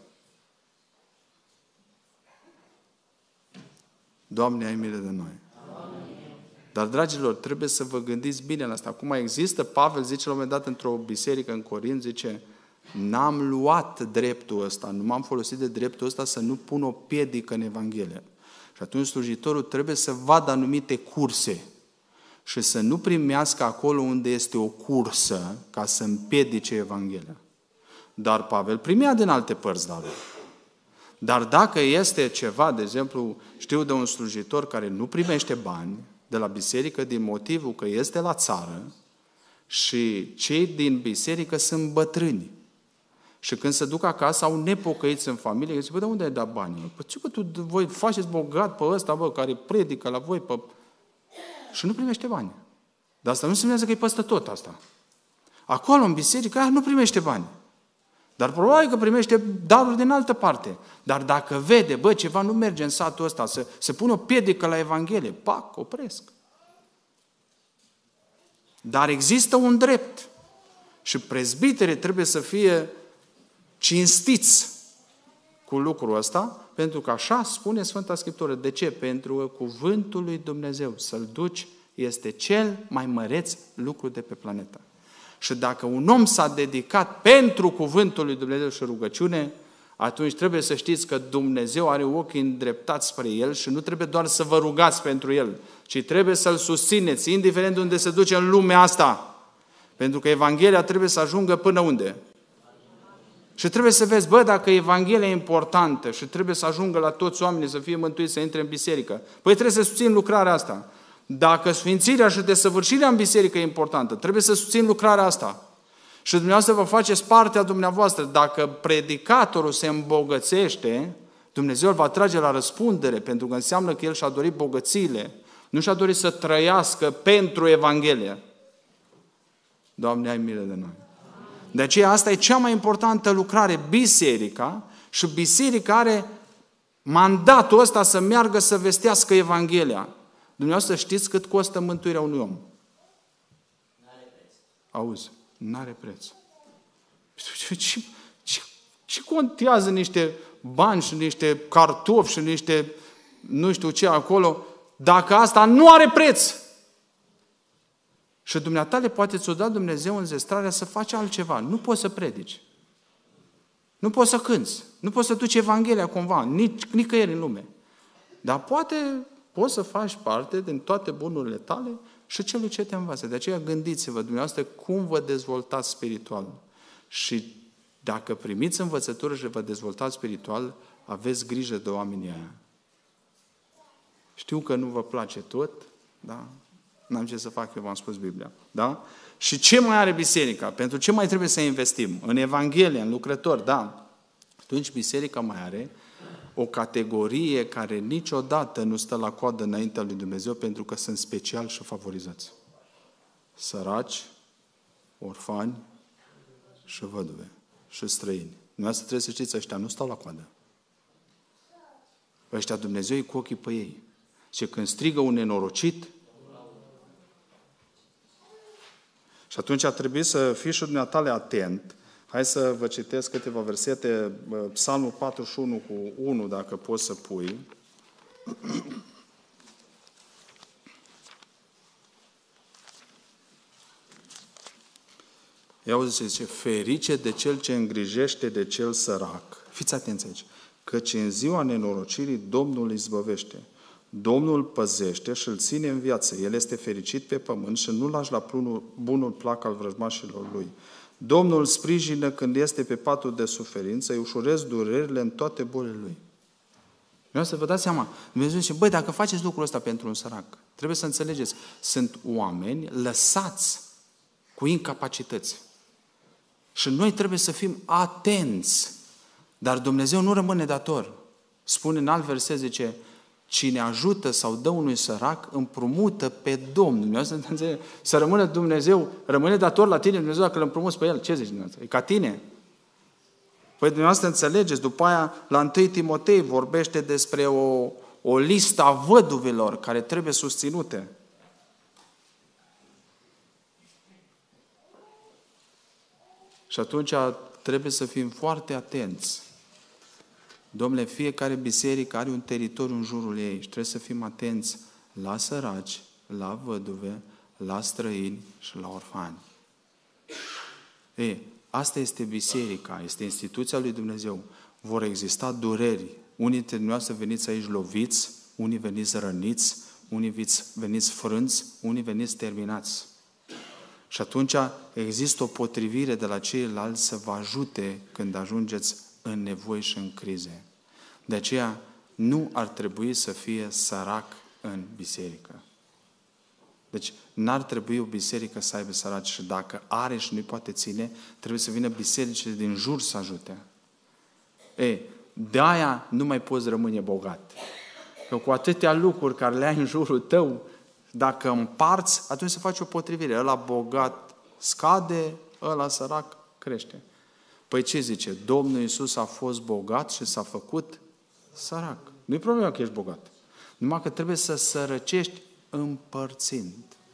Doamne, ai milă de noi. Dar, dragilor, trebuie să vă gândiți bine la asta. Acum există, Pavel zice la un moment dat într-o biserică în Corint, zice, n-am luat dreptul ăsta, nu m-am folosit de dreptul ăsta să nu pun o piedică în Evanghelie. Și atunci slujitorul trebuie să vadă anumite curse și să nu primească acolo unde este o cursă ca să împiedice Evanghelia. Dar Pavel primea din alte părți darul. Dar dacă este ceva, de exemplu, știu de un slujitor care nu primește bani de la biserică din motivul că este la țară și cei din biserică sunt bătrâni. Și când se duc acasă, au nepocăiți în familie, zic, bă, de unde ai dat banii? Păi ce, bă, tu voi faceți bogat pe ăsta, bă, care predică la voi, pe... Și nu primește bani. Dar asta nu înseamnă că e peste tot asta. Acolo, în biserică, aia nu primește bani. Dar probabil că primește daruri din altă parte. Dar dacă vede, bă, ceva nu merge în satul ăsta, se, se pune o piedică la Evanghelie, pac, opresc. Dar există un drept. Și prezbiterii trebuie să fie cinstiți cu lucrul ăsta, pentru că așa spune Sfânta Scriptură. De ce? Pentru că cuvântul lui Dumnezeu, să-l duci, este cel mai măreț lucru de pe planetă. Și dacă un om s-a dedicat pentru cuvântul lui Dumnezeu și rugăciune, atunci trebuie să știți că Dumnezeu are ochii îndreptați spre el și nu trebuie doar să vă rugați pentru el, ci trebuie să-l susțineți, indiferent unde se duce în lumea asta. Pentru că Evanghelia trebuie să ajungă până unde? Și trebuie să vezi, bă, dacă Evanghelia e importantă și trebuie să ajungă la toți oamenii, să fie mântuiți, să intre în biserică, păi trebuie să susțin lucrarea asta. Dacă sfințirea și desăvârșirea în biserică e importantă, trebuie să susțin lucrarea asta. Și dumneavoastră vă faceți partea dumneavoastră. Dacă predicatorul se îmbogățește, Dumnezeu îl va trage la răspundere, pentru că înseamnă că el și-a dorit bogățiile. Nu și-a dorit să trăiască pentru Evanghelie. Doamne, ai milă de noi. De aceea asta e cea mai importantă lucrare, biserica, și biserica are mandatul ăsta să meargă să vestească Evanghelia. Dumneavoastră știți cât costă mântuirea unui om? N-are preț. Auzi, n-are preț. Ce, ce, ce, ce contează niște bani și niște cartofi și niște nu știu ce acolo, dacă asta nu are preț? Și dumneata le poate ți-o da Dumnezeu înzestrarea să faci altceva. Nu poți să predici. Nu poți să cânți. Nu poți să duci Evanghelia cumva, nici, nicăieri în lume. Dar poate poți să faci parte din toate bunurile tale și celui ce te învață. De aceea gândiți-vă, dumneavoastră, cum vă dezvoltați spiritual. Și dacă primiți învățătură și vă dezvoltați spiritual, aveți grijă de oamenii aia. Știu că nu vă place tot, da? N-am ce să fac, eu v-am spus Biblia. Da? Și ce mai are biserica? Pentru ce mai trebuie să investim? În Evanghelie, în lucrători, da. Atunci biserica mai are o categorie care niciodată nu stă la coadă înaintea lui Dumnezeu, pentru că sunt special și favorizați. Săraci, orfani și văduve și străini. Dumneavoastră trebuie să știți, ăștia nu stau la coadă. Ăștia Dumnezeu e cu ochii pe ei. Și când strigă un nenorocit, și atunci ar trebui să fii și dumneatale atent. Hai să vă citesc câteva versete, Psalmul patruzeci și unu cu unu, dacă poți să pui. Ia auzi ce zice, ferice de cel ce îngrijește de cel sărac. Fiți atenți aici. Căci în ziua nenorocirii Domnul îl izbăvește. Domnul păzește și îl ține în viață. El este fericit pe pământ și nu lași la plunul, bunul plac al vrăjmașilor lui. Domnul îl sprijină când este pe patul de suferință, îi ușurez durerile în toate bolile lui. Vreau să vă dați seama. Dumnezeu zice, băi, dacă faceți lucrul ăsta pentru un sărac, trebuie să înțelegeți, sunt oameni lăsați cu incapacități. Și noi trebuie să fim atenți. Dar Dumnezeu nu rămâne dator. Spune în alt verset, zice, cine ajută sau dă unui sărac, împrumută pe Domnul. Să rămână Dumnezeu, rămâne dator la tine Dumnezeu dacă îl împrumuți pe El. Ce zici dumneavoastră? E ca tine. Păi dumneavoastră înțelegeți, după aia la întâi Timotei vorbește despre o, o listă a văduvelor care trebuie susținute. Și atunci trebuie să fim foarte atenți. Dom'le, fiecare biserică are un teritoriu în jurul ei și trebuie să fim atenți la săraci, la văduve, la străini și la orfani. Ei, asta este biserica, este instituția lui Dumnezeu. Vor exista dureri. Unii dintre dumneavoastră veniți aici loviți, unii veniți răniți, unii veniți frânți, unii veniți terminați. Și atunci există o potrivire de la ceilalți să vă ajute când ajungeți în nevoi și în crize. De aceea nu ar trebui să fie sărac în biserică. Deci n-ar trebui o biserică să aibă săraci și dacă are și nu-i poate ține, trebuie să vină bisericile din jur să ajute. Ei, de-aia nu mai poți rămâne bogat. Că cu atâtea lucruri care le ai în jurul tău, dacă împarți, atunci se face o potrivire. Ăla bogat scade, ăla sărac crește. Păi ce zice? Domnul Iisus a fost bogat și s-a făcut sărac. Nu-i problema că ești bogat. Numai că trebuie să sărăcești împărțind.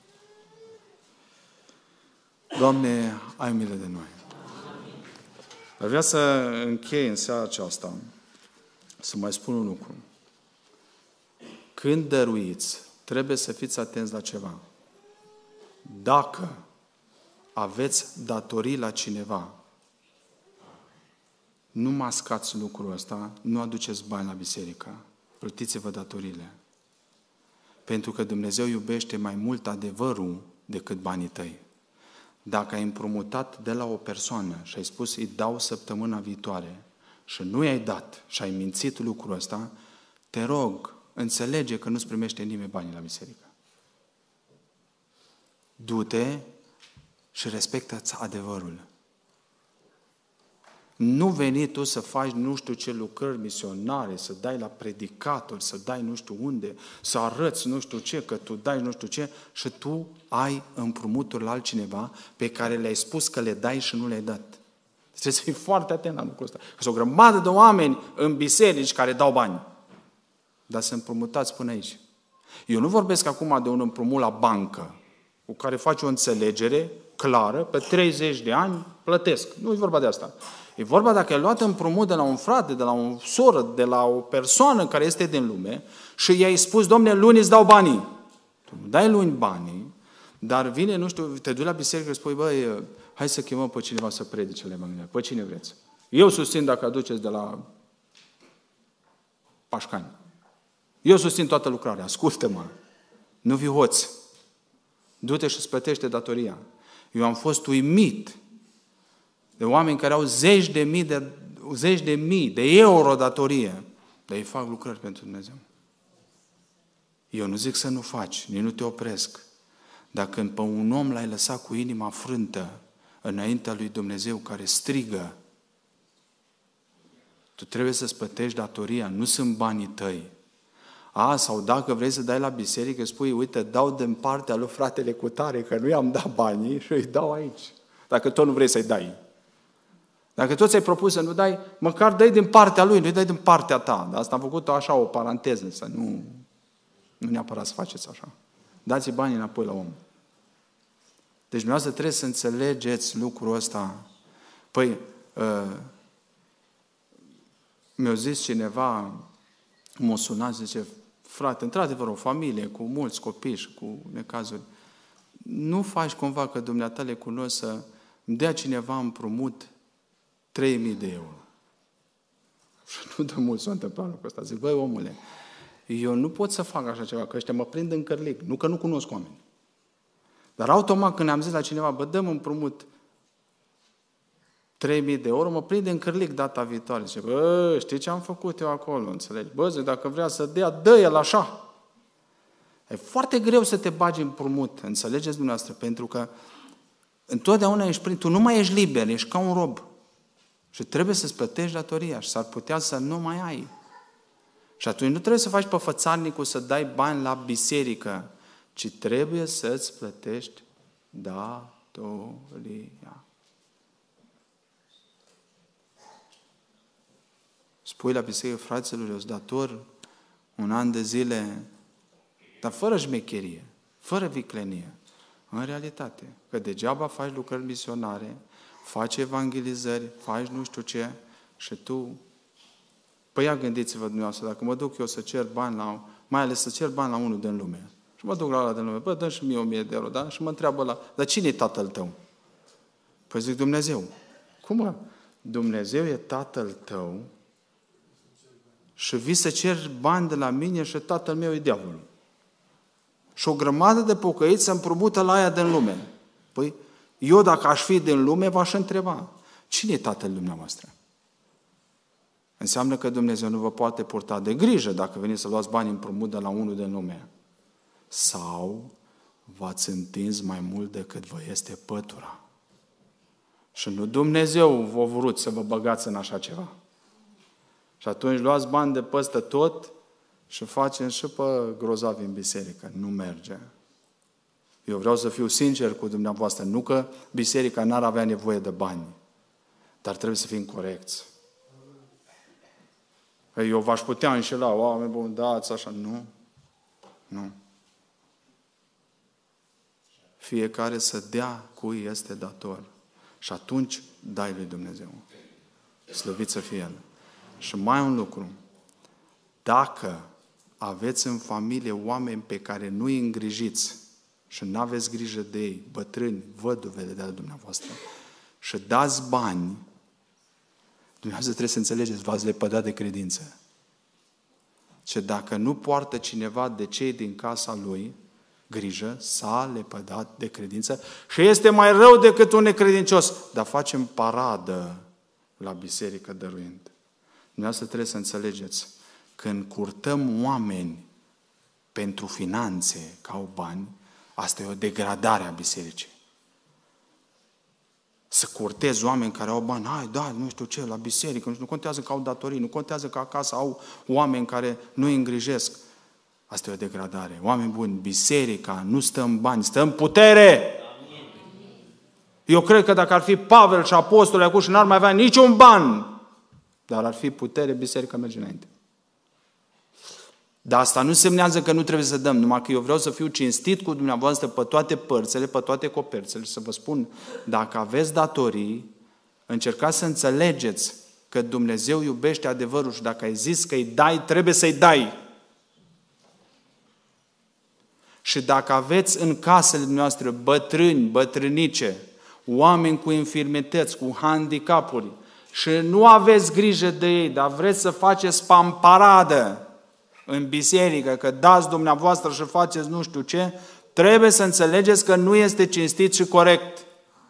Doamne, ai milă de noi. Ar vrea să închei în seara aceasta, să mai spun un lucru. Când dăruiți, trebuie să fiți atenți la ceva. Dacă aveți datorii la cineva, nu mascați lucrul ăsta, nu aduceți bani la biserică. Plătiți-vă datoriile. Pentru că Dumnezeu iubește mai mult adevărul decât banii tăi. Dacă ai împrumutat de la o persoană și ai spus îi dau săptămâna viitoare și nu i-ai dat și ai mințit lucrul ăsta, te rog, înțelege că nu-ți primește nimeni banii la biserică. Du-te și respectă-ți adevărul. Nu veni tu să faci nu știu ce lucrări misionare, să dai la predicatori, să dai nu știu unde, să arăți nu știu ce, că tu dai nu știu ce și tu ai împrumuturi la altcineva pe care le-ai spus că le dai și nu le-ai dat. Trebuie să fii foarte atent la lucrul ăsta. Că sunt o grămadă de oameni în biserici care dau bani, dar să împrumutați până aici. Eu nu vorbesc acum de un împrumut la bancă, cu care faci o înțelegere clară, pe treizeci de ani plătesc. Nu e vorba de asta. E vorba dacă ai luat împrumut de la un frate, de la o soră, de la o persoană care este din lume și i-ai spus, Dom'le, luni îți dau banii. Tu nu dai luni banii, dar vine, nu știu, te duci la biserică și spui, băi, hai să chemăm pe cineva să predice la Evanghelie. Pe cine vreți? Eu susțin dacă aduceți de la Pașcani. Eu susțin toată lucrarea. Ascultă-mă. Nu fii hoț. Du-te și îți plătește datoria. Eu am fost uimit de oameni care au zeci de mii de, zeci de mii de euro datorie, dar ei fac lucrări pentru Dumnezeu. Eu nu zic să nu faci, nici nu te opresc. Dar când pe un om l-ai lăsat cu inima frântă înaintea lui Dumnezeu care strigă, tu trebuie să-ți plătești datoria, nu sunt banii tăi. A, sau dacă vrei să dai la biserică, spui, uite, dau din partea lui fratele cu tare, că nu i-am dat banii și îi dau aici. Dacă tot nu vrei să-i dai. Dacă tot ți-ai propus să nu dai, măcar dai din partea lui, nu-i dai din partea ta. Dar asta am făcut așa o paranteză, să nu, nu neapărat să faceți așa. Dați banii înapoi la om. Deci dumneavoastră trebuie să înțelegeți lucrul ăsta. Păi, uh, mi-a zis cineva, m-a sunat, zice, frate, într-adevăr, o familie cu mulți copii și cu necazuri, nu faci cumva că dumneata le cunosc să îmi dea cineva împrumut trei mii de euro. Și nu de mult s-a întâmplat lucrul ăsta. Zic, băi, omule, eu nu pot să fac așa ceva, că ăștia mă prind în cărlic, nu că nu cunosc oameni. Dar automat când am zis la cineva, bă, dăm împrumut trei mii de euro, mă prinde în cărlic data viitoare. Zice, bă, știi ce am făcut eu acolo, înțelegi? Bă, zic, dacă vrea să dea, dă el așa. E foarte greu să te bagi împrumut, înțelegeți dumneavoastră, pentru că întotdeauna ești prins, tu nu mai ești liber, ești ca un rob. Și trebuie să-ți plătești datoria și s-ar putea să nu mai ai. Și atunci nu trebuie să faci pe fățarnicul să dai bani la biserică, ci trebuie să-ți plătești datoria. Spui la biserică, fraților, eu-s dator un an de zile, dar fără șmecherie, fără viclenie, în realitate. Că degeaba faci lucrări misionare, faci evangelizări, faci nu știu ce și tu... Păi ia gândiți-vă dumneavoastră, dacă mă duc eu să cer bani la... mai ales să cer bani la unul din lume. Și mă duc la ăla din lume, bă, dă și mie o mie de euro, da? Și mă întreabă la... Dar cine e tatăl tău? Păi zic, Dumnezeu. Cum mă? Dumnezeu e tatăl tău și vii să cer bani de la mine și tatăl meu e diavolul. Și o grămadă de pocăiți se împrumută la aia din lume. Păi, eu dacă aș fi din lume, v-aș întreba, cine e tatăl dumneavoastră? Înseamnă că Dumnezeu nu vă poate purta de grijă dacă veniți să luați bani împrumut de la unul din lume. Sau v-ați întins mai mult decât vă este pătura. Și nu Dumnezeu v-a vrut să vă băgați în așa ceva. Și atunci luați bani de păstă tot și facem și pe grozavi în biserică. Nu merge. Eu vreau să fiu sincer cu dumneavoastră. Nu că biserica n-ar avea nevoie de bani, dar trebuie să fim corecți. Eu v-aș putea înșela, oameni buni, dați așa. Nu. Nu. Fiecare să dea cui este dator. Și atunci dai lui Dumnezeu. Slăvit să fie El. Și mai un lucru. Dacă aveți în familie oameni pe care nu îi îngrijiți și nu aveți grijă de ei, bătrâni, văduvele de-ale dumneavoastră, și dați bani, dumneavoastră trebuie să înțelegeți, v-ați lepădat de credință. Și dacă nu poartă cineva de cei din casa lui grijă, s-a lepădat de credință și este mai rău decât un necredincios. Dar facem paradă la biserică dăruind. Dumneavoastră trebuie să înțelegeți, când curtăm oameni pentru finanțe ca au bani, asta e o degradare a bisericii. Să curtezi oameni care au bani, hai, da, nu știu ce, la biserică, nu contează că au datorii, nu contează că acasă au oameni care nu îi îngrijesc. Asta e o degradare. Oameni buni, biserica nu stă în bani, stă în putere. Eu cred că dacă ar fi Pavel și apostolii acum și n-ar mai avea niciun ban, dar ar fi putere, biserica merge înainte. Dar asta nu semnează că nu trebuie să dăm, numai că eu vreau să fiu cinstit cu dumneavoastră pe toate părțile, pe toate coperțele și să vă spun, dacă aveți datorii, încercați să înțelegeți că Dumnezeu iubește adevărul și dacă ai zis că îi dai, trebuie să-i dai. Și dacă aveți în casele dumneavoastră bătrâni, bătrânice, oameni cu infirmități, cu handicapuri și nu aveți grijă de ei, dar vreți să faceți pamparadă în biserică, că dați dumneavoastră și faceți nu știu ce, trebuie să înțelegeți că nu este cinstit și corect.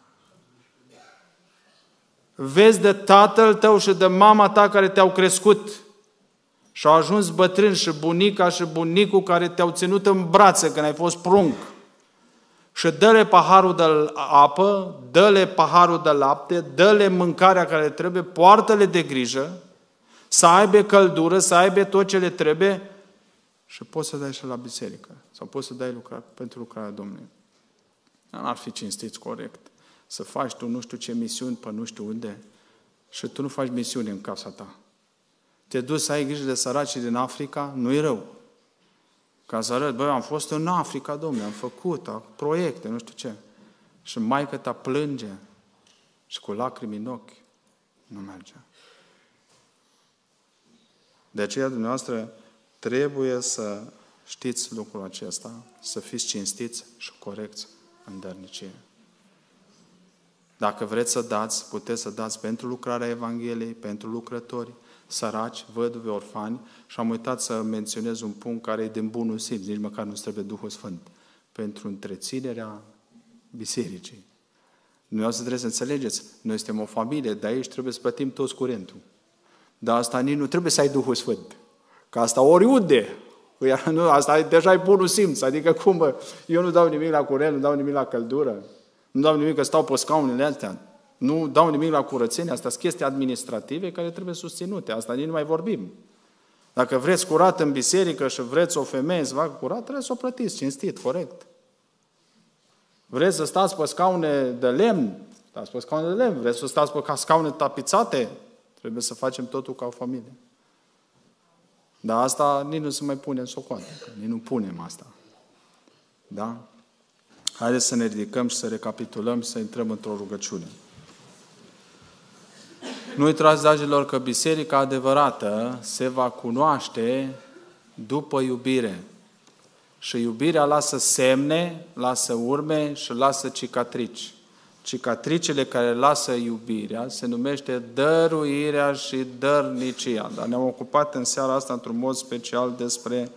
Vezi de tatăl tău și de mama ta care te-au crescut și au ajuns bătrâni și bunica și bunicul care te-au ținut în brațe când ai fost prunc. Și dă-le paharul de apă, dă-le paharul de lapte, dă-le mâncarea care trebuie, poartă-le de grijă, să aibă căldură, să aibă tot ce le trebuie și poți să dai și la biserică. Sau poți să dai lucra, pentru lucrarea Domnului. N-ar fi cinstit corect să faci tu nu știu ce misiuni pe nu știu unde și tu nu faci misiuni în casa ta. Te duci să ai grijă de săracii din Africa, nu-i rău. Ca să arăt, băi, am fost în Africa, Domnule, am făcut proiecte, nu știu ce. Și maică ta plânge și cu lacrimi în ochi. Nu merge. De aceea, dumneavoastră, trebuie să știți lucrul acesta, să fiți cinstiți și corecți în dărnicie. Dacă vreți să dați, puteți să dați pentru lucrarea Evangheliei, pentru lucrători, săraci, văduve, orfani și am uitat să menționez un punct care e din bunul simț, nici măcar nu trebuie Duhul Sfânt, pentru întreținerea bisericii. Dumneavoastră trebuie să înțelegeți, noi suntem o familie, de aici trebuie să plătim toți curentul. Dar asta nici nu trebuie să ai Duhul Sfânt. Că asta oriunde. Asta deja e bunul simț. Adică cum, bă, eu nu dau nimic la curent, nu dau nimic la căldură, nu dau nimic că stau pe scaunele astea, nu dau nimic la curățenie. Astea sunt chestii administrative care trebuie susținute. Asta nici nu mai vorbim. Dacă vreți curat în biserică și vreți o femeie să facă curat, trebuie să o plătiți, cinstit, corect. Vreți să stați pe scaune de lemn? Stați pe scaune de lemn. Vreți să stați pe scaune tapițate? Trebuie să facem totul ca o familie. Dar asta nici nu se mai pune în socoană, că nici nu punem asta. Da? Haideți să ne ridicăm și să recapitulăm și să intrăm într-o rugăciune. Nu uitați, dragilor, că biserica adevărată se va cunoaște după iubire. Și iubirea lasă semne, lasă urme și lasă cicatrici. Cicatricile care lasă iubirea se numește dăruirea și dărnicia. Dar ne-am ocupat în seara asta într-un mod special despre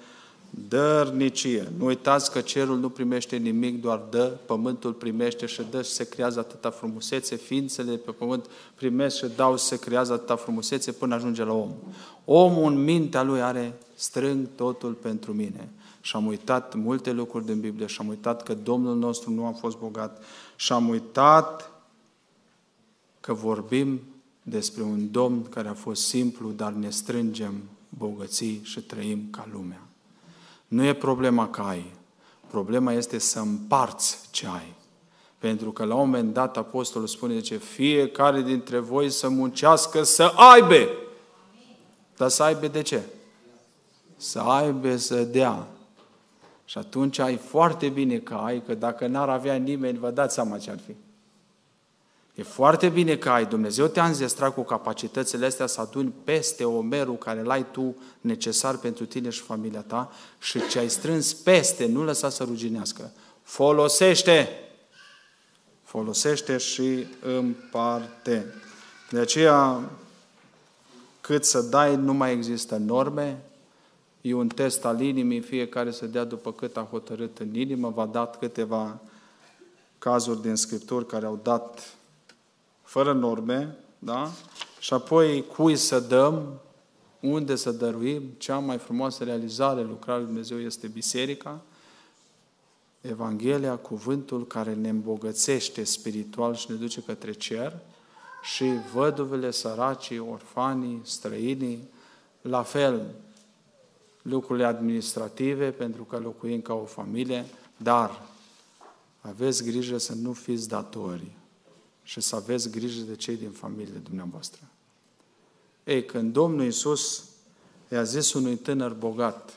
Dărnicie. Nu uitați că cerul nu primește nimic, doar dă, pământul primește și dă și se creează atâta frumusețe, ființele de pe pământ primesc și dau și se creează atâta frumusețe până ajunge la om. Omul în mintea lui are strâng totul pentru mine. Și am uitat multe lucruri din Biblie și am uitat că Domnul nostru nu a fost bogat și am uitat că vorbim despre un Domn care a fost simplu, dar ne strângem bogății și trăim ca lumea. Nu e problema că ai. Problema este să împarți ce ai. Pentru că la un moment dat apostolul spune ce fiecare dintre voi să muncească să aibă. Dar să aibă de ce? Să aibă să dea. Și atunci ai foarte bine că ai, că dacă n-ar avea nimeni, vă dați seama ce ar fi. E foarte bine că ai. Dumnezeu te-a înzestrat cu capacitățile astea să aduni peste omerul care l-ai tu necesar pentru tine și familia ta și ce ai strâns peste, nu lăsa să ruginească. Folosește! Folosește și împarte. De aceea, cât să dai, nu mai există norme. E un test al inimii, fiecare să dea după cât a hotărât în inimă. V-a dat câteva cazuri din Scripturi care au dat fără norme, da? Și apoi cui să dăm, unde să dăruim, cea mai frumoasă realizare, lucrarea lui Dumnezeu este biserica, Evanghelia, cuvântul care ne îmbogățește spiritual și ne duce către cer și văduvele, săracii, orfanii, străinii, la fel lucrurile administrative, pentru că locuim ca o familie, dar aveți grijă să nu fiți datori și să aveți grijă de cei din familie dumneavoastră. Ei, când Domnul Iisus i-a zis unui tânăr bogat,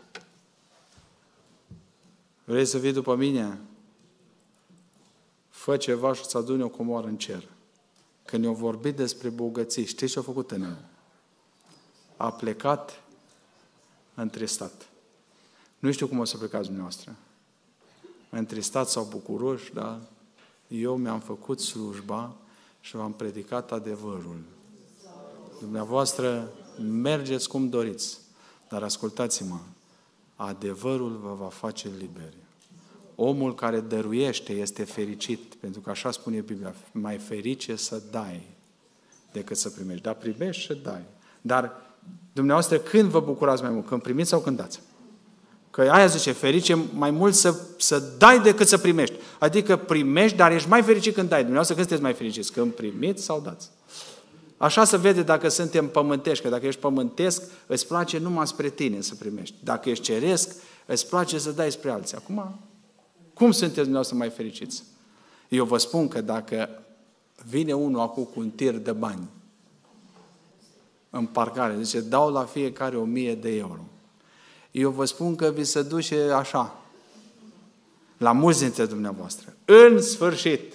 vrei să vii după mine? Fă ceva și îți aduni o comoară în cer. Când i-a vorbit despre bogății, știți ce a făcut tânărul? A plecat întristat. Nu știu cum o să plecați dumneavoastră. Întristat sau bucuroși, dar eu mi-am făcut slujba și v-am predicat adevărul. Dumneavoastră mergeți cum doriți, dar ascultați-mă, adevărul vă va face liberi. Omul care dăruiește este fericit, pentru că așa spune Biblia, mai ferice să dai decât să primești. Dar primești și dai. Dar dumneavoastră când vă bucurați mai mult? Când primiți sau când dați? Că aia zice, ferice mai mult să, să dai decât să primești. Adică primești, dar ești mai fericit când dai. Dumneavoastră când sunteți mai fericiți? Când primiți sau dați? Așa se vede dacă suntem pământești, că dacă ești pământesc, îți place numai spre tine să primești. Dacă ești ceresc, îți place să dai spre alții. Acum, cum sunteți dumneavoastră mai fericiți? Eu vă spun că dacă vine unul acum cu un tir de bani în parcare, zice, dau la fiecare o mie de euro. Eu vă spun că vi se duce așa, la mulți dintre dumneavoastră. În sfârșit,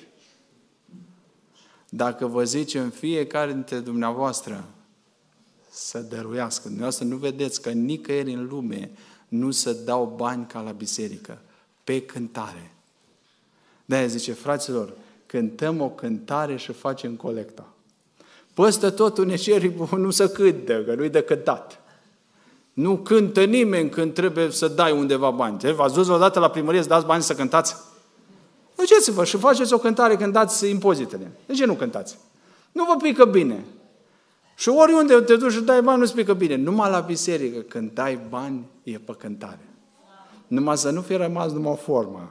dacă vă zice în fiecare dintre dumneavoastră să dăruiască, dumneavoastră nu vedeți că nicăieri în lume nu se dau bani ca la biserică, pe cântare. De-aia zice, fraților, cântăm o cântare și facem colecta. Păstă totul necerii nu se cântă, că nu-i de cântat. Nu cântă nimeni când trebuie să dai undeva bani. V-ați dus odată la primărie să dați bani să cântați? Duceți-vă și faceți o cântare când dați impozitele. De ce nu cântați? Nu vă pică bine. Și oriunde te duci și dai bani, nu-ți pică bine. Numai la biserică, când dai bani, e pe cântare. Numai să nu fie rămas numai formă.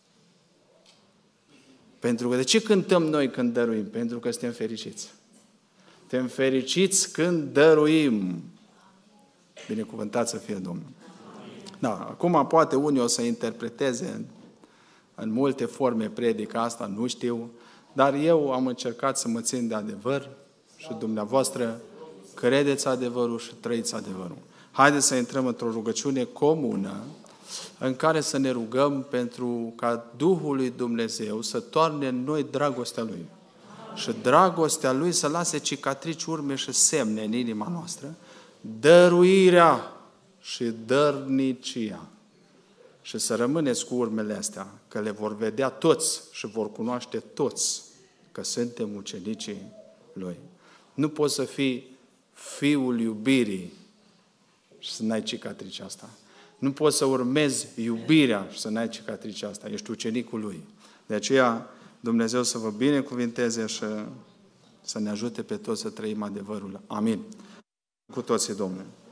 Pentru că de ce cântăm noi când dăruim? Pentru că suntem fericiți. Suntem fericiți când dăruim. Binecuvântat să fie Domnul. Da, acum poate unii o să interpreteze în, în multe forme predica asta, nu știu, dar eu am încercat să mă țin de adevăr și dumneavoastră credeți adevărul și trăiți adevărul. Haideți să intrăm într-o rugăciune comună în care să ne rugăm pentru ca Duhul lui Dumnezeu să toarne în noi dragostea Lui. Și dragostea Lui să lase cicatrici, urme și semne în inima noastră, dăruirea și dărnicia. Și să rămâneți cu urmele astea, că le vor vedea toți și vor cunoaște toți că suntem ucenicii Lui. Nu poți să fii fiul iubirii și să n-ai cicatricea asta. Nu poți să urmezi iubirea și să n-ai cicatricea asta. Ești ucenicul Lui. De aceea, Dumnezeu să vă binecuvinteze și să ne ajute pe toți să trăim adevărul. Amin. Cu toții, Domnule.